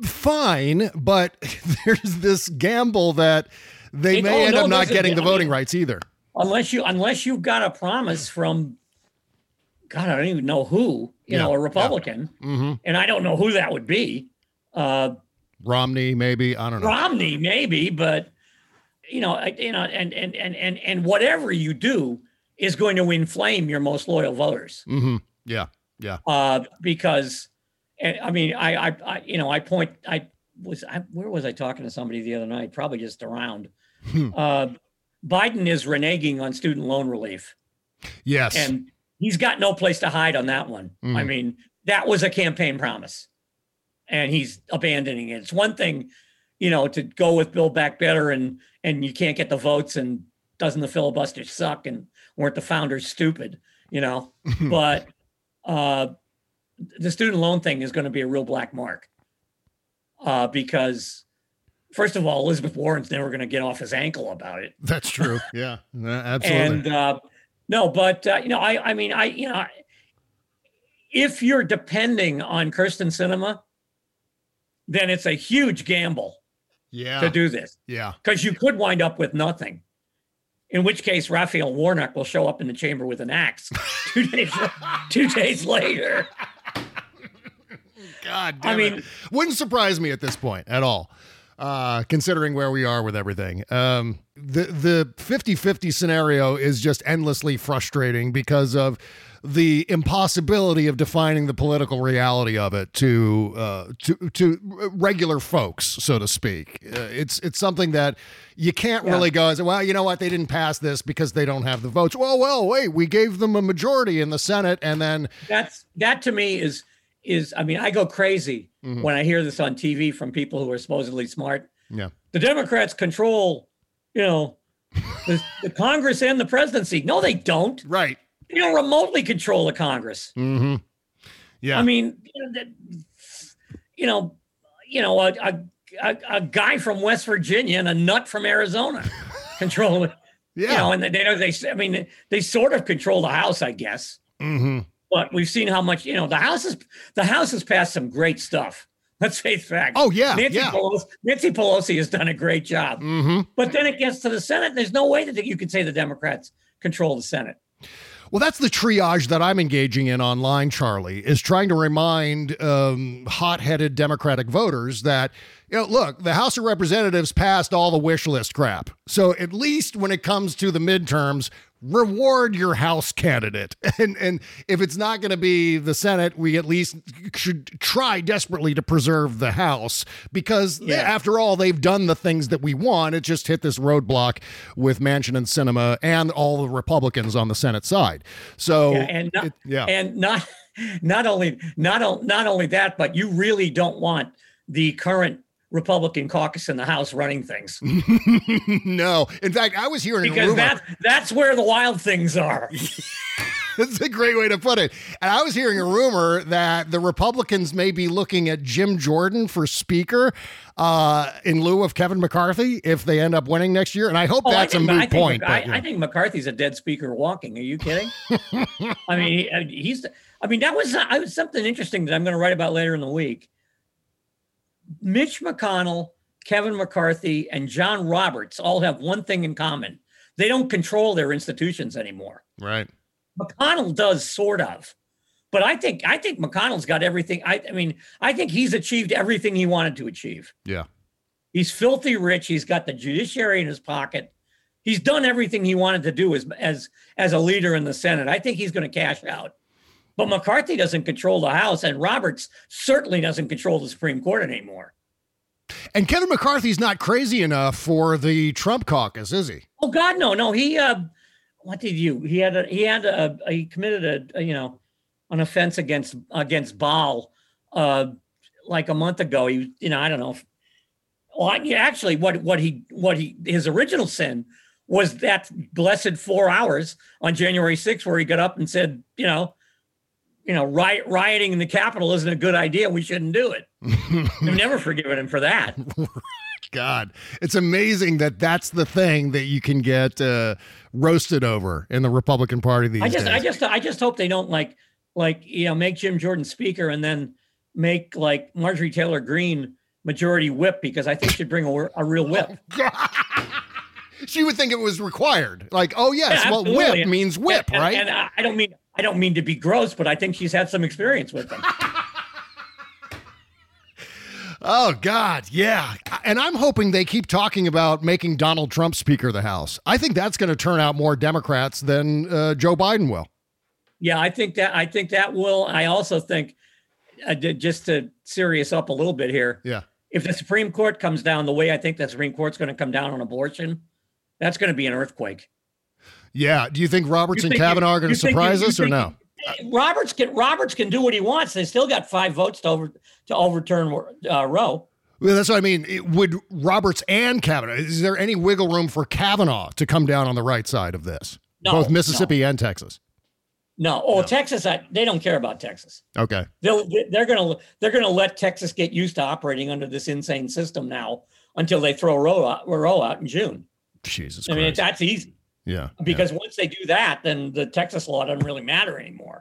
Fine, but there's this gamble that they it, may oh, end no, up not getting the voting I mean, rights either. Unless you unless you've got a promise from, God, I don't even know who, you yeah, know, a Republican, yeah. mm-hmm. and I don't know who that would be. Uh, Romney, maybe, I don't know. Romney, maybe, but you know, you know, and and and and and whatever you do is going to inflame your most loyal voters. Mm-hmm. Yeah, yeah. Uh, because. And I mean, I, I, I, you know, I point, I was, I, where was I talking to somebody the other night? Probably just around. uh, Biden is reneging on student loan relief. Yes. And he's got no place to hide on that one. Mm. I mean, that was a campaign promise and he's abandoning it. It's one thing, you know, to go with Build Back Better and, and you can't get the votes and doesn't the filibuster suck and weren't the founders stupid, you know, but, uh, the student loan thing is going to be a real black mark uh, because first of all, Elizabeth Warren's never going to get off his ankle about it. That's true. Yeah, absolutely. And uh, no, but uh, you know, I, I mean, I, you know, if you're depending on Kyrsten Sinema, then it's a huge gamble. Yeah. To do this. Yeah. Because you could wind up with nothing. In which case, Raphael Warnock will show up in the chamber with an axe two days, two days later. God damn I mean, it. Wouldn't surprise me at this point at all, uh, considering where we are with everything. Um, the the fifty-fifty scenario is just endlessly frustrating because of the impossibility of defining the political reality of it to uh, to to regular folks, so to speak. Uh, it's it's something that you can't yeah. really go as, well, you know what, they didn't pass this because they don't have the votes. Well, well, wait, we gave them a majority in the Senate, and then that's that to me is is I mean, I go crazy mm-hmm. when I hear this on T V from people who are supposedly smart. Yeah, the Democrats control, you know, the, the Congress and the presidency. No, they don't. Right. You don't remotely control the Congress. Mm-hmm. Yeah. I mean, you know, you know, you know a, a, a, a guy from West Virginia and a nut from Arizona control it. Yeah. You know, and they, they, they, I mean, they sort of control the House, I guess. Mm-hmm. But we've seen how much, you know, the House is, the House has passed some great stuff. Let's face facts. Oh, yeah. Nancy, yeah. Pelosi, Nancy Pelosi has done a great job. Mm-hmm. But then it gets to the Senate. There's no way that you could say the Democrats control the Senate. Well, that's the triage that I'm engaging in online, Charlie, is trying to remind um, hot-headed Democratic voters that, you know, look, the House of Representatives passed all the wish list crap. So at least when it comes to the midterms, reward your House candidate. And and if it's not going to be the Senate, we at least should try desperately to preserve the House, because yeah. after all, they've done the things that we want. It just hit this roadblock with Manchin and Sinema and all the Republicans on the Senate side. So yeah, and not, it, yeah. and not not only not not only that, but you really don't want the current Republican caucus in the House running things. No. In fact, I was hearing because a rumor. That, that's where the wild things are. That's a great way to put it. And I was hearing a rumor that the Republicans may be looking at Jim Jordan for Speaker uh, in lieu of Kevin McCarthy if they end up winning next year. And I hope oh, that's I think, a moot I think, point. I, but, you know. I think McCarthy's a dead speaker walking. Are you kidding? I mean, he, he's. I mean, that was, I was something interesting that I'm going to write about later in the week. Mitch McConnell, Kevin McCarthy, and John Roberts all have one thing in common. They don't control their institutions anymore. Right. McConnell does sort of, but I think, I think McConnell's got everything. I, I mean, I think he's achieved everything he wanted to achieve. Yeah. He's filthy rich. He's got the judiciary in his pocket. He's done everything he wanted to do as, as, as a leader in the Senate. I think he's going to cash out. But McCarthy doesn't control the House, and Roberts certainly doesn't control the Supreme Court anymore. And Kevin McCarthy's not crazy enough for the Trump caucus, is he? Oh God, no, no. He, uh, what did you? He had a, he had a, he committed a, a you know, an offense against against Baal, uh, like a month ago. He, you know, I don't know. If, well, I, actually, what what he what he his original sin was that blessed four hours on January sixth, where he got up and said, you know. You know, riot, rioting in the Capitol isn't a good idea. We shouldn't do it. I've never forgiven him for that. God, it's amazing that that's the thing that you can get uh, roasted over in the Republican Party these I just, days. I just, I just hope they don't like, like you know, make Jim Jordan Speaker and then make like Marjorie Taylor Greene Majority Whip, because I think she'd bring a, a real whip. Oh, she would think it was required. Like, oh yes, yeah, well, whip and, means whip, and, right? And, and I don't mean. I don't mean to be gross, but I think she's had some experience with them. Oh, God, yeah. And I'm hoping they keep talking about making Donald Trump Speaker of the House. I think that's going to turn out more Democrats than uh, Joe Biden will. Yeah, I think that I think that will. I also think, uh, just to serious up a little bit here, yeah. if the Supreme Court comes down the way I think the Supreme Court's going to come down on abortion, that's going to be an earthquake. Yeah. Do you think Roberts you and think Kavanaugh you, are going to surprise us or no? Roberts can Roberts can do what he wants. They still got five votes to over to overturn uh, Roe. Well, that's what I mean. It, would Roberts and Kavanaugh? Is there any wiggle room for Kavanaugh to come down on the right side of this? No, both Mississippi no. and Texas. No. Oh, no. Texas. I, they don't care about Texas. Okay. They'll they're gonna they're gonna let Texas get used to operating under this insane system now until they throw Roe out, Roe out in June. Jesus I mean, Christ. that's easy. Yeah. Because yeah. once they do that, then the Texas law doesn't really matter anymore.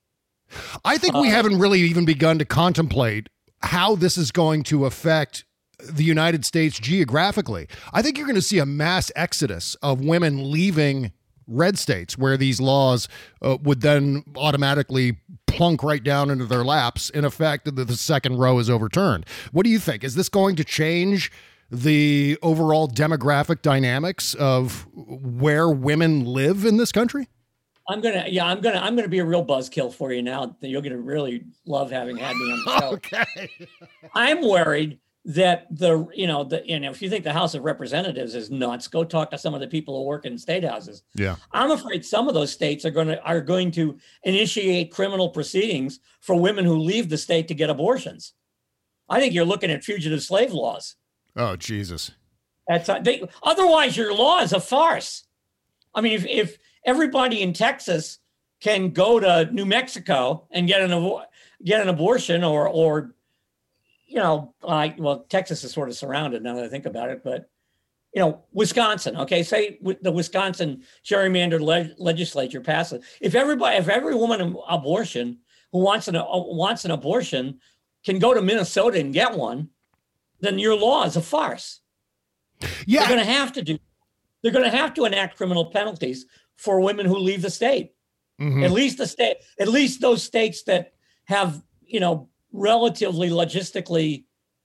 I think we uh, haven't really even begun to contemplate how this is going to affect the United States geographically. I think you're going to see a mass exodus of women leaving red states where these laws uh, would then automatically plunk right down into their laps in effect that the second Roe is overturned. What do you think? Is this going to change the overall demographic dynamics of where women live in this country? I'm gonna, yeah, I'm gonna, I'm gonna be a real buzzkill for you now. You're gonna really love having had me on the show. Okay. I'm worried that the, you know, the, you know, if you think the House of Representatives is nuts, go talk to some of the people who work in state houses. Yeah. I'm afraid some of those states are going to are going to initiate criminal proceedings for women who leave the state to get abortions. I think you're looking at fugitive slave laws. Oh, Jesus. That's they, otherwise your law is a farce. I mean, if, if everybody in Texas can go to New Mexico and get an get an abortion, or or you know, like, well, Texas is sort of surrounded now that I think about it, but you know, Wisconsin. Okay, say the Wisconsin gerrymandered le- legislature passes. If everybody, if every woman in abortion who wants an uh, wants an abortion can go to Minnesota and get one, then your law is a farce. Yeah, they're going to have to do. They're going to have to enact criminal penalties for women who leave the state. Mm-hmm. At least the state, at least those states that have, you know, relatively logistically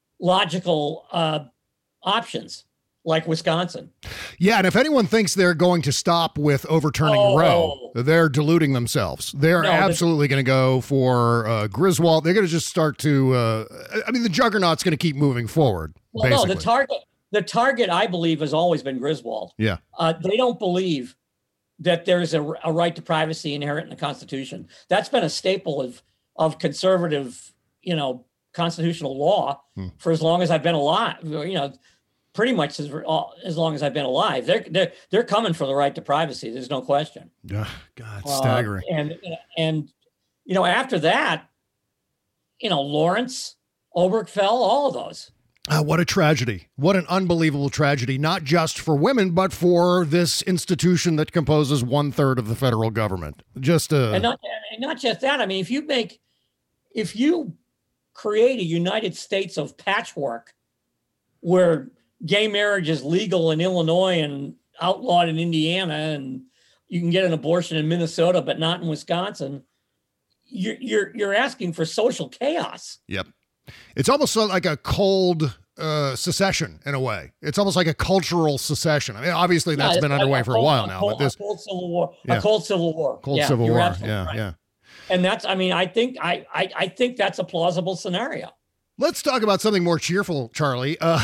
logical uh, options, like Wisconsin. Yeah, and if anyone thinks they're going to stop with overturning oh. Roe, they're deluding themselves. They're no, absolutely going to go for uh, Griswold. They're going to just start to. Uh, I mean, the juggernaut's going to keep moving forward. Well, basically. no, the target. The target, I believe, has always been Griswold. Yeah. Uh, they don't believe that there is a, a right to privacy inherent in the Constitution. That's been a staple of of conservative, you know, constitutional law hmm. for as long as I've been alive. You know, pretty much as, as long as I've been alive. They're they're they're coming for the right to privacy. There's no question. Yeah, God, staggering. Uh, and and you know, after that, you know, Lawrence, Obergefell, all of those. Uh, what a tragedy. What an unbelievable tragedy, not just for women, but for this institution that composes one third of the federal government. Just uh, and not and not just that. I mean, if you make, if you create a United States of patchwork where gay marriage is legal in Illinois and outlawed in Indiana, and you can get an abortion in Minnesota, but not in Wisconsin, you're you're, you're asking for social chaos. Yep. It's almost like a cold uh, secession in a way. It's almost like a cultural secession. I mean, obviously that's yeah, been underway like for a, cold, a while now. Cold, but this a cold civil war, yeah. a cold civil war, cold yeah, civil war. Yeah, right. yeah. And that's, I mean, I think, I, I, I think that's a plausible scenario. Let's talk about something more cheerful, Charlie. Uh,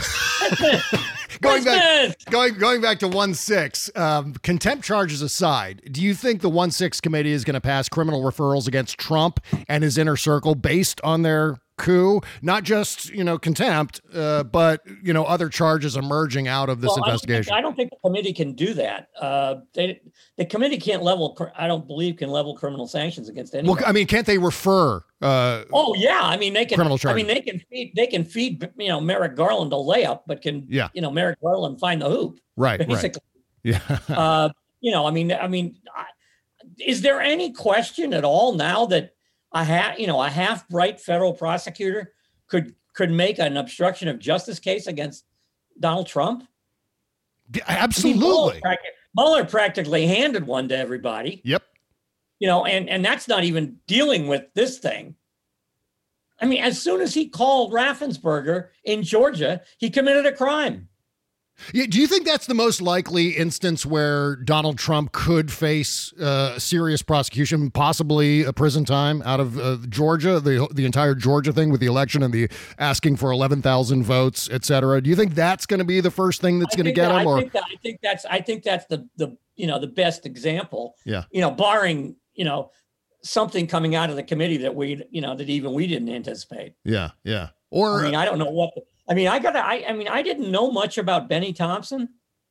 going back, going going back to one six. Um, contempt charges aside, do you think the one six committee is going to pass criminal referrals against Trump and his inner circle based on their coup? Not just, you know, contempt, uh, but, you know, other charges emerging out of this well, investigation. I don't, think, I don't think the committee can do that. Uh, they, the committee can't level, I don't believe, can level criminal sanctions against anyone. Well, I mean, can't they refer? Uh, oh yeah, I mean they can. Criminal charges. I mean they can feed. They can feed. You know, Merrick Garland a layup, but can yeah. you know Merrick Garland find the hoop? Right. Basically. Right. Yeah. uh, you know, I mean, I mean, is there any question at all now that a half, you know, a half-bright federal prosecutor could could make an obstruction of justice case against Donald Trump? Absolutely. I mean, Mueller, Mueller practically handed one to everybody. Yep. You know, and, and that's not even dealing with this thing. I mean, as soon as he called Raffensperger in Georgia, he committed a crime. Yeah, do you think that's the most likely instance where Donald Trump could face uh, serious prosecution, possibly a prison time out of uh, Georgia, the the entire Georgia thing with the election and the asking for eleven thousand votes, et cetera? Do you think that's going to be the first thing that's going to get that, him? I or think, that, I think that's I think that's the the you know the best example. Yeah. You know, barring you know something coming out of the committee that we you know that even we didn't anticipate. Yeah, yeah. Or I mean, I don't know what. The, I mean, I got. I, I mean, I didn't know much about Benny Thompson,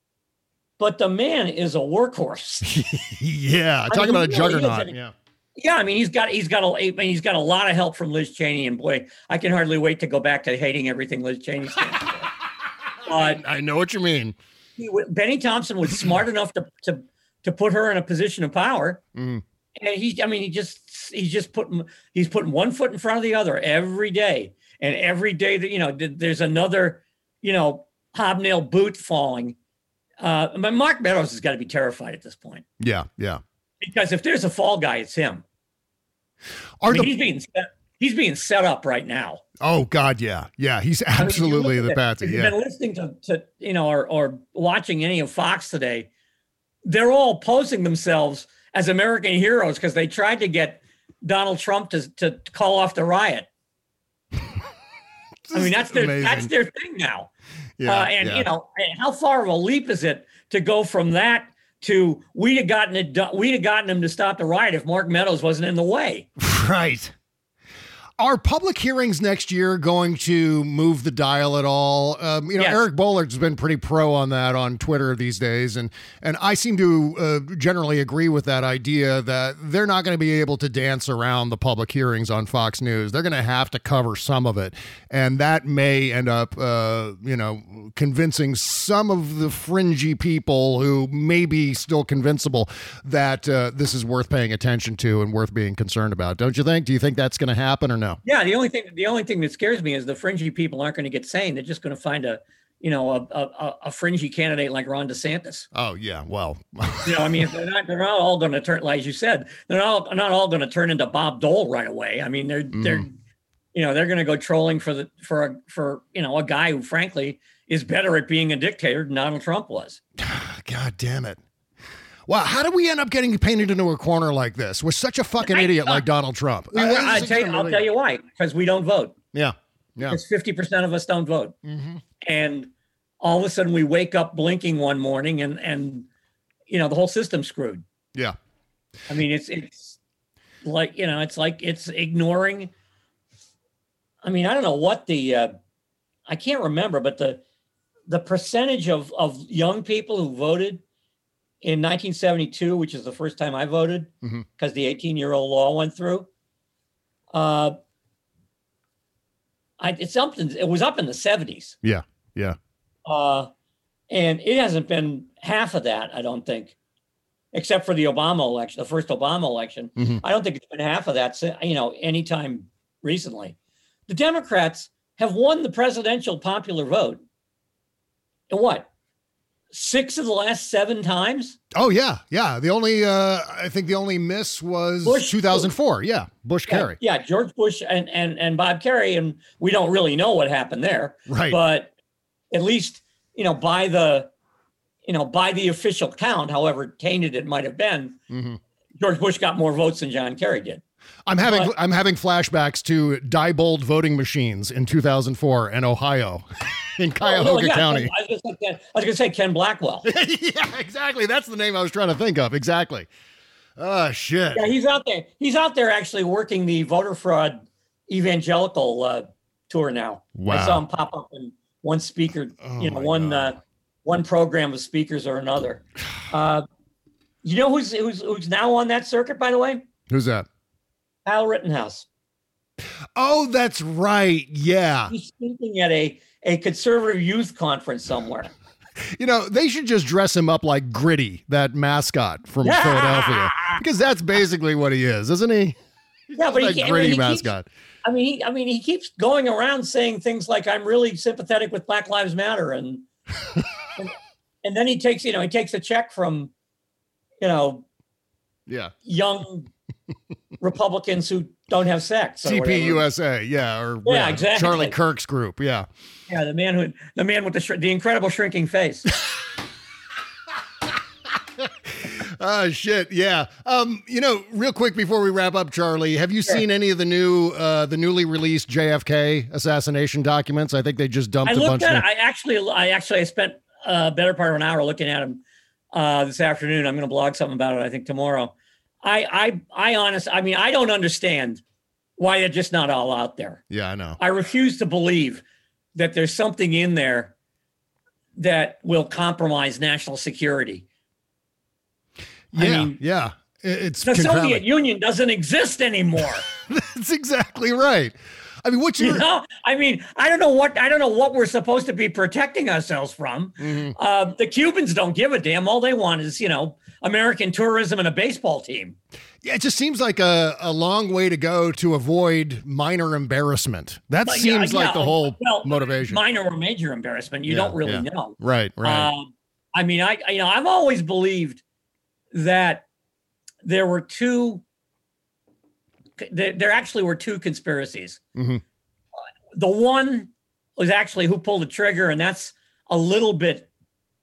but the man is a workhorse. yeah, talking about a juggernaut. A, yeah, yeah. I mean, he's got he's got a I mean, he's got a lot of help from Liz Cheney, and boy, I can hardly wait to go back to hating everything Liz Cheney stands for. But I know what you mean. he w- Benny Thompson was smart enough to to to put her in a position of power, Mm. and he, I mean, he just he's just putting he's putting one foot in front of the other every day, and every day that you know th- there's another you know hobnail boot falling. Uh, I mean, Mark Meadows has got to be terrified at this point Yeah, yeah. because if there's a fall guy, it's him. Are I mean, the he's being set, he's being set up right now. Oh God, yeah, yeah. He's I mean, absolutely you look the at it, patsy. If you've Yeah, been listening to, to you know, or, or watching any of Fox today, they're all posing themselves as American heroes because they tried to get Donald Trump to, to call off the riot. I mean, that's their amazing. that's their thing now. Yeah, uh, and yeah. you know, and how far of a leap is it to go from that to we'd have gotten it done, we'd have gotten him to stop the riot if Mark Meadows wasn't in the way. Right. Are public hearings next year going to move the dial at all? Um, you know, Yes. Eric Bollard's been pretty pro on that on Twitter these days, and and I seem to uh, generally agree with that idea that they're not going to be able to dance around the public hearings on Fox News. They're going to have to cover some of it, and that may end up, uh, you know, convincing some of the fringy people who may be still convincible that uh, this is worth paying attention to and worth being concerned about. Don't you think? Do you think that's going to happen or no? Yeah, the only thing the only thing that scares me is the fringy people aren't going to get sane. They're just going to find a, you know, a a, a fringy candidate like Ron DeSantis. Oh yeah, well, You know, I mean, they're not they're not all going to turn, like as you said, they're not not all going to turn into Bob Dole right away. I mean, they're they're, you know, they're going to go trolling for the for a for you know a guy who frankly is better at being a dictator than Donald Trump was. God damn it! Wow, how did we end up getting painted into a corner like this with such a fucking I- idiot uh, like Donald Trump? We, Uh, this I is tell you, I'll unbelievable. tell you why, because we don't vote. Yeah, yeah, Because fifty percent of us don't vote. mm-hmm. And all of a sudden we wake up blinking one morning and, and, you know, the whole system's screwed. yeah. I mean, it's, it's like, you know, it's like, it's ignoring. I mean, I don't know what the, uh, I can't remember, but the, the percentage of, of young people who voted in nineteen seventy-two, which is the first time I voted Mhm. because the eighteen year old law went through. Uh, I, it's something, it was up in the seventies. Yeah, yeah. Uh, and it hasn't been half of that, I don't think, except for the Obama election, the first Obama election. Mhm. I don't think it's been half of that, si- you know, anytime recently. The Democrats have won the presidential popular vote. In what? Six of the last seven times? Oh yeah, yeah. The only, uh, I think the only miss was Bush. two thousand four. Yeah, Bush Kerry. Yeah, yeah, George Bush and, and, and Bob Kerry. And we don't really know what happened there. Right. But at least, you know, by the, you know, by the official count, however tainted it might have been, Mhm. George Bush got more votes than John Kerry did. I'm having But- I'm having flashbacks to Diebold voting machines in two thousand four in Ohio, in Cuyahoga Oh, yeah, County. I was gonna say Ken, I was going to say Ken Blackwell. Yeah, exactly. That's the name I was trying to think of. Exactly. Oh shit. Yeah, he's out there. He's out there actually working the voter fraud evangelical uh, tour now. Wow. I saw him pop up in one speaker, Oh, you know, my one God. uh, one program of speakers or another. Uh, you know who's who's who's now on that circuit, by the way? Who's that? Kyle Rittenhouse. Oh, that's right. Yeah. He's speaking at a a conservative youth conference somewhere. You know, they should just dress him up like Gritty, that mascot from Yeah. Philadelphia, because that's basically what he is, isn't he? Yeah, but he, That can't- I mean, Gritty he keeps- mascot. I mean, he, I mean, he keeps going around saying things like, "I'm really sympathetic with Black Lives Matter," and and, and then he takes, you know, he takes a check from, you know, Yeah. young Republicans who don't have sex. or C P whatever. U S A. Yeah. Or Yeah, exactly. Charlie Kirk's group. Yeah. Yeah, the man who, the man with the sh- the incredible shrinking face. Oh shit, yeah. Um, you know, real quick before we wrap up, Charlie, have you Sure. seen any of the new, uh, the newly released J F K assassination documents? I think they just dumped I a bunch looked at. of. It. I actually, I actually, I spent a better part of an hour looking at him uh, this afternoon. I'm going to blog something about it. I think tomorrow. I, I, I honest. I mean, I don't understand why they're just not all out there. Yeah, I know. I refuse to believe that there's something in there that will compromise national security. I Yeah, mean, yeah. It- It's The confounding. Soviet Union doesn't exist anymore. That's exactly right. I mean, what's your? You know, I mean, I don't know what I don't know what we're supposed to be protecting ourselves from. Mhm. Uh, the Cubans don't give a damn. All they want is, you know, American tourism and a baseball team. Yeah, it just seems like a, a long way to go to avoid minor embarrassment. That But, yeah, seems like yeah, the whole well, motivation. Minor or major embarrassment, you Yeah, don't really yeah. know. Right, right. Um, I mean, I you know I've always believed that there were two. There, there actually were two conspiracies. hmm The one was actually who pulled the trigger, and that's a little bit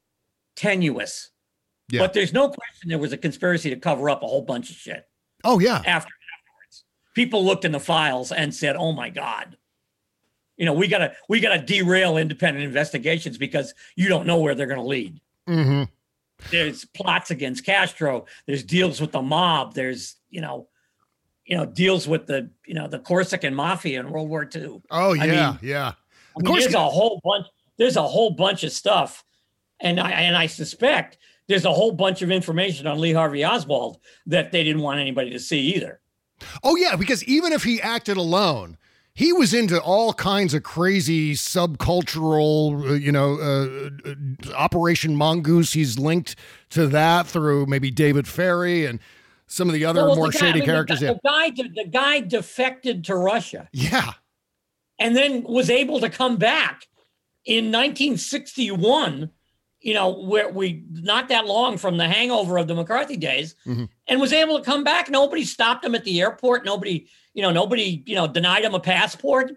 tenuous. Yeah. But there's no question there was a conspiracy to cover up a whole bunch of shit Oh yeah. after afterwards. People looked in the files and said, "Oh my God, you know, we gotta we gotta derail independent investigations because you don't know where they're gonna lead." hmm There's plots against Castro. There's deals with the mob. There's, you know, you know, deals with the, you know, the Corsican mafia in World War Two. Oh yeah, I mean, yeah. I mean, there's a whole bunch. There's a whole bunch of stuff, and I and I suspect there's a whole bunch of information on Lee Harvey Oswald that they didn't want anybody to see either. Oh yeah, because even if he acted alone, he was into all kinds of crazy subcultural, uh, you know, uh, uh, Operation Mongoose. He's linked to that through maybe David Ferry and some of the other Well, more the guy- shady I mean, characters. The, Yeah. the guy, de- the guy defected to Russia Yeah. and then was able to come back in nineteen sixty-one. You know, where we not that long from the hangover of the McCarthy days, Mhm. and was able to come back. Nobody stopped him at the airport. Nobody, you know, nobody, you know, denied him a passport.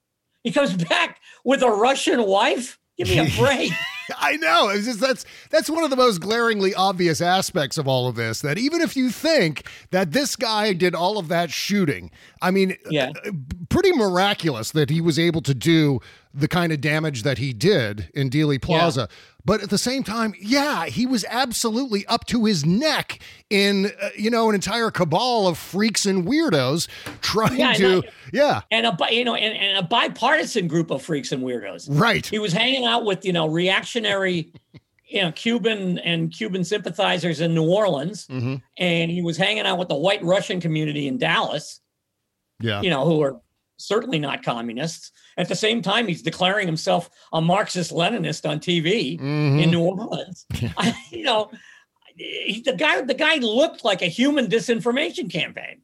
He comes back with a Russian wife. Give me a break. I know. It's just that's that's one of the most glaringly obvious aspects of all of this. That even if you think that this guy did all of that shooting, I mean, Yeah. uh, pretty miraculous that he was able to do the kind of damage that he did in Dealey Plaza. But at the same time, yeah, he was absolutely up to his neck in, uh, you know, an entire cabal of freaks and weirdos trying Yeah, to, and yeah, and a bi- you know, and, and a bipartisan group of freaks and weirdos. right. He was hanging out with, you know, reactionary, you know, Cuban and Cuban sympathizers in New Orleans, hmm and he was hanging out with the white Russian community in Dallas, Yeah. you know, who are certainly not communists. At the same time, he's declaring himself a Marxist-Leninist on T V Mhm. in New Orleans. I, you know, he, the guy, the guy looked like a human disinformation campaign.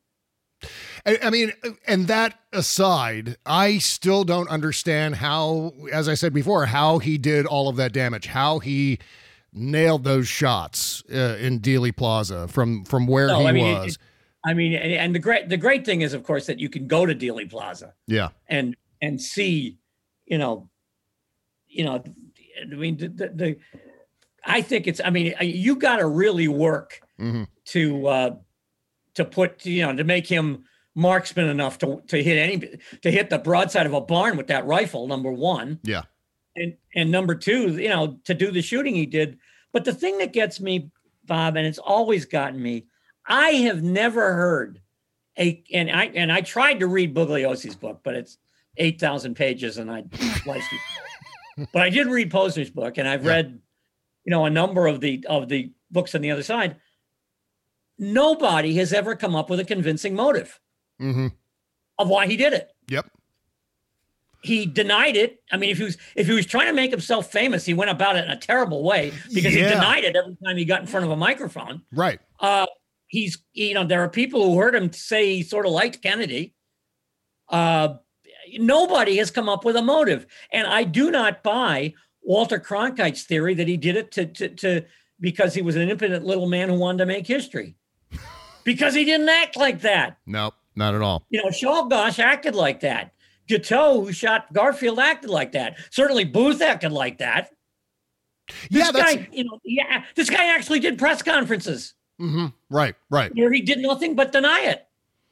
I, I mean, and that aside, I still don't understand how, as I said before, how he did all of that damage, how he nailed those shots uh, in Dealey Plaza from from where No, he I mean, it- was. it- I mean, and, and the great the great thing is, of course, that you can go to Dealey Plaza yeah. and and see, you know, you know, I mean, the, the, the I think it's, I mean, you got to really work hmm to uh, to put, you know, to make him marksman enough to to hit any to hit the broadside of a barn with that rifle. Number one, Yeah. and and number two, you know, to do the shooting he did. But the thing that gets me, Bob, and it's always gotten me, I have never heard a and I and I tried to read Bugliosi's book, but it's eight thousand pages, and I sliced it. But I did read Posner's book, and I've Yeah. read, you know, a number of the of the books on the other side. Nobody has ever come up with a convincing motive hmm of why he did it. Yep. He denied it. I mean, if he was if he was trying to make himself famous, he went about it in a terrible way because Yeah. he denied it every time he got in front of a microphone. Right. Uh, he's, you know, there are people who heard him say he sort of liked Kennedy. Uh, nobody has come up with a motive, and I do not buy Walter Cronkite's theory that he did it to to, to because he was an impotent little man who wanted to make history, because he didn't act like that. Nope. Not at all. You know, Shawgosh acted like that. Guiteau, who shot Garfield, acted like that. Certainly Booth acted like that. Yeah. This That's guy, you know, yeah, this guy actually did press conferences hmm right. Right. where he did nothing but deny it.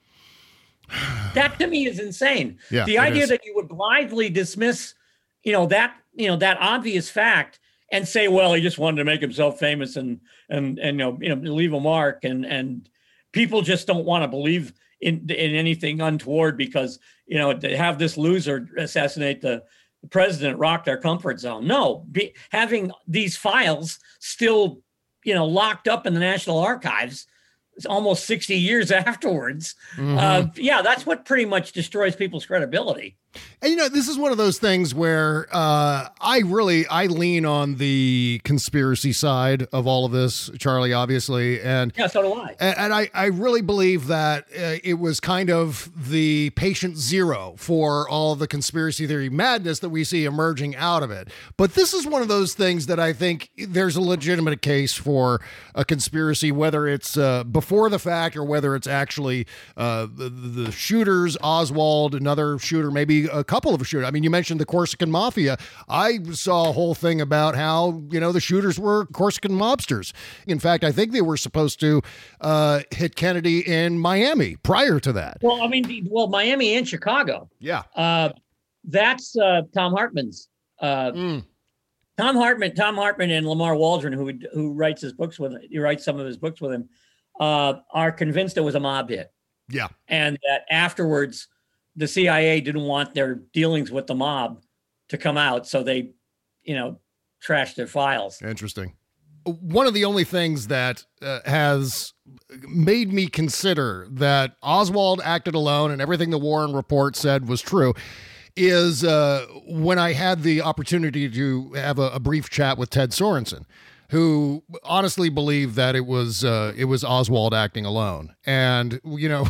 That to me is insane. Yeah, the it idea is. that you would blithely dismiss, you know, that, you know, that obvious fact and say, well, he just wanted to make himself famous and and and you know, you know, leave a mark, and and people just don't want to believe in in anything untoward because, you know, to have this loser assassinate the the president rocked our comfort zone. No, be, having these files still, you know, locked up in the National Archives almost sixty years afterwards. Mm-hmm. Uh, yeah, that's what pretty much destroys people's credibility. And, you know, this is one of those things where uh, I really, I lean on the conspiracy side of all of this, Charlie, obviously. And yeah, so do I. And, and I, I really believe that uh, it was kind of the patient zero for all of the conspiracy theory madness that we see emerging out of it. But this is one of those things that I think there's a legitimate case for a conspiracy, whether it's uh, before the fact or whether it's actually uh, the, the shooters, Oswald, another shooter, maybe a couple of shooters. I mean, you mentioned the Corsican Mafia. I saw a whole thing about how, you know, the shooters were Corsican mobsters. In fact, I think they were supposed to uh, hit Kennedy in Miami prior to that. Well, I mean, well, Miami and Chicago. Yeah. Uh, that's uh, Tom Hartman's. Uh, mm. Tom Hartman, Tom Hartman and Lamar Waldron, who who writes his books with, he writes some of his books with him, uh, are convinced it was a mob hit. Yeah. And that afterwards, the C I A didn't want their dealings with the mob to come out, so they, you know, trashed their files. Interesting. One of the only things that uh, has made me consider that Oswald acted alone and everything the Warren report said was true is uh, when I had the opportunity to have a, a brief chat with Ted Sorensen, who honestly believed that it was uh, it was Oswald acting alone. And, you know,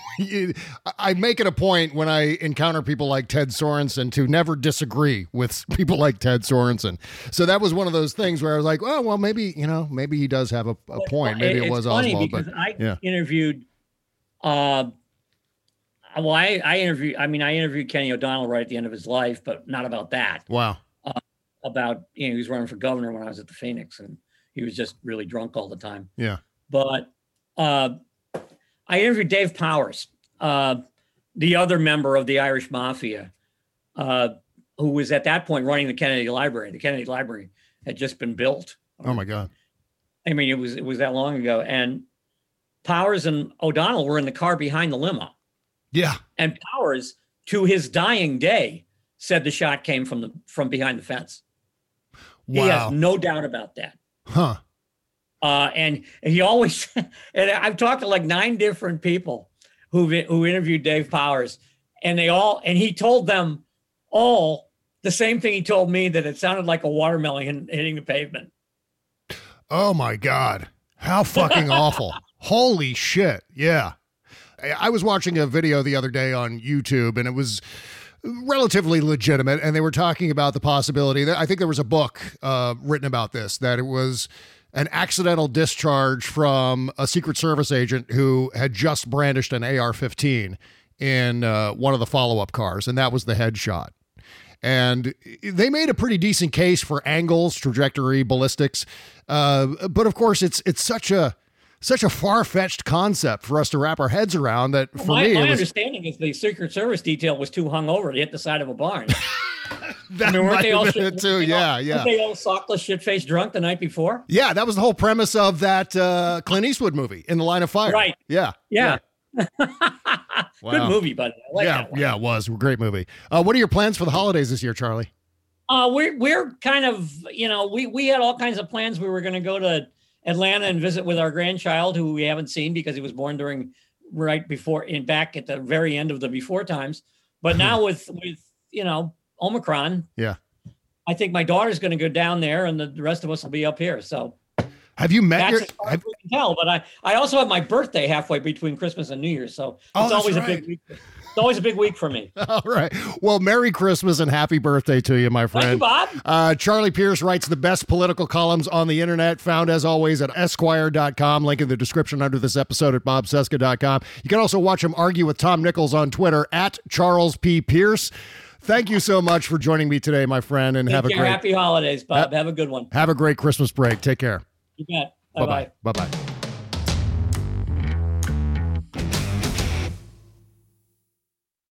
I make it a point when I encounter people like Ted Sorensen to never disagree with people like Ted Sorensen. So that was one of those things where I was like, oh, well, maybe, you know, maybe he does have a, a point. Maybe it was Oswald. But I yeah. interviewed, uh, well, I, I interviewed, I mean, I interviewed Kenny O'Donnell right at the end of his life, but not about that. Wow. Uh, about, you know, he was running for governor when I was at the Phoenix, and he was just really drunk all the time. Yeah. But uh, I interviewed Dave Powers, uh, the other member of the Irish Mafia, uh, who was at that point running the Kennedy Library. The Kennedy Library had just been built. Oh my God. I mean, it was it was that long ago. And Powers and O'Donnell were in the car behind the limo. Yeah. And Powers, to his dying day, said the shot came from the from behind the fence. Wow. He has no doubt about that. Huh. Uh, and he always, and I've talked to like nine different people who who interviewed Dave Powers, and they all, and he told them all the same thing he told me, that it sounded like a watermelon hitting the pavement. Oh my God. How fucking awful. Holy shit. Yeah. I was watching a video the other day on YouTube, and it was relatively legitimate, and they were talking about the possibility that, I think there was a book uh, written about this, that it was an accidental discharge from a Secret Service agent who had just brandished an A R fifteen in uh, one of the follow-up cars, and that was the headshot. And they made a pretty decent case for angles, trajectory, ballistics, uh, but of course it's it's such a such a far-fetched concept for us to wrap our heads around that for my, me, my it was, understanding is the Secret Service detail was too hungover to hit the side of a barn. that I mean, weren't might they have all been shit- it too. weren't they all- Yeah, yeah. Weren't they all sockless, shit-faced drunk the night before? Yeah, that was the whole premise of that uh, Clint Eastwood movie, In the Line of Fire. Right. Yeah. Yeah. Wow. Good movie, buddy. I like yeah, that one. yeah, it was. Great movie. Uh, what are your plans for the holidays this year, Charlie? Uh, we're we're kind of, you know, we we had all kinds of plans. We were going to go to Atlanta and visit with our grandchild, who we haven't seen because he was born during right before in back at the very end of the before times. But now with with you know Omicron, Yeah. I think my daughter's going to go down there, and the, the rest of us will be up here. So Have you met that's your? as far Have, as we can tell. But I I also have my birthday halfway between Christmas and New Year's, so it's Oh, that's always right. a big week. It's always a big week for me. all right. Well, Merry Christmas and happy birthday to you, my Thank you, friend. Bob. Uh, Charlie Pierce writes the best political columns on the internet, found as always at esquire dot com. Link in the description under this episode at bob cesca dot com. You can also watch him argue with Tom Nichols on Twitter at Charles P. Pierce. Thank you so much for joining me today, my friend, and Take have a care. great Happy holidays, Bob. Have a good one. have a great Christmas break. Take care. You bet. Bye bye. Bye bye.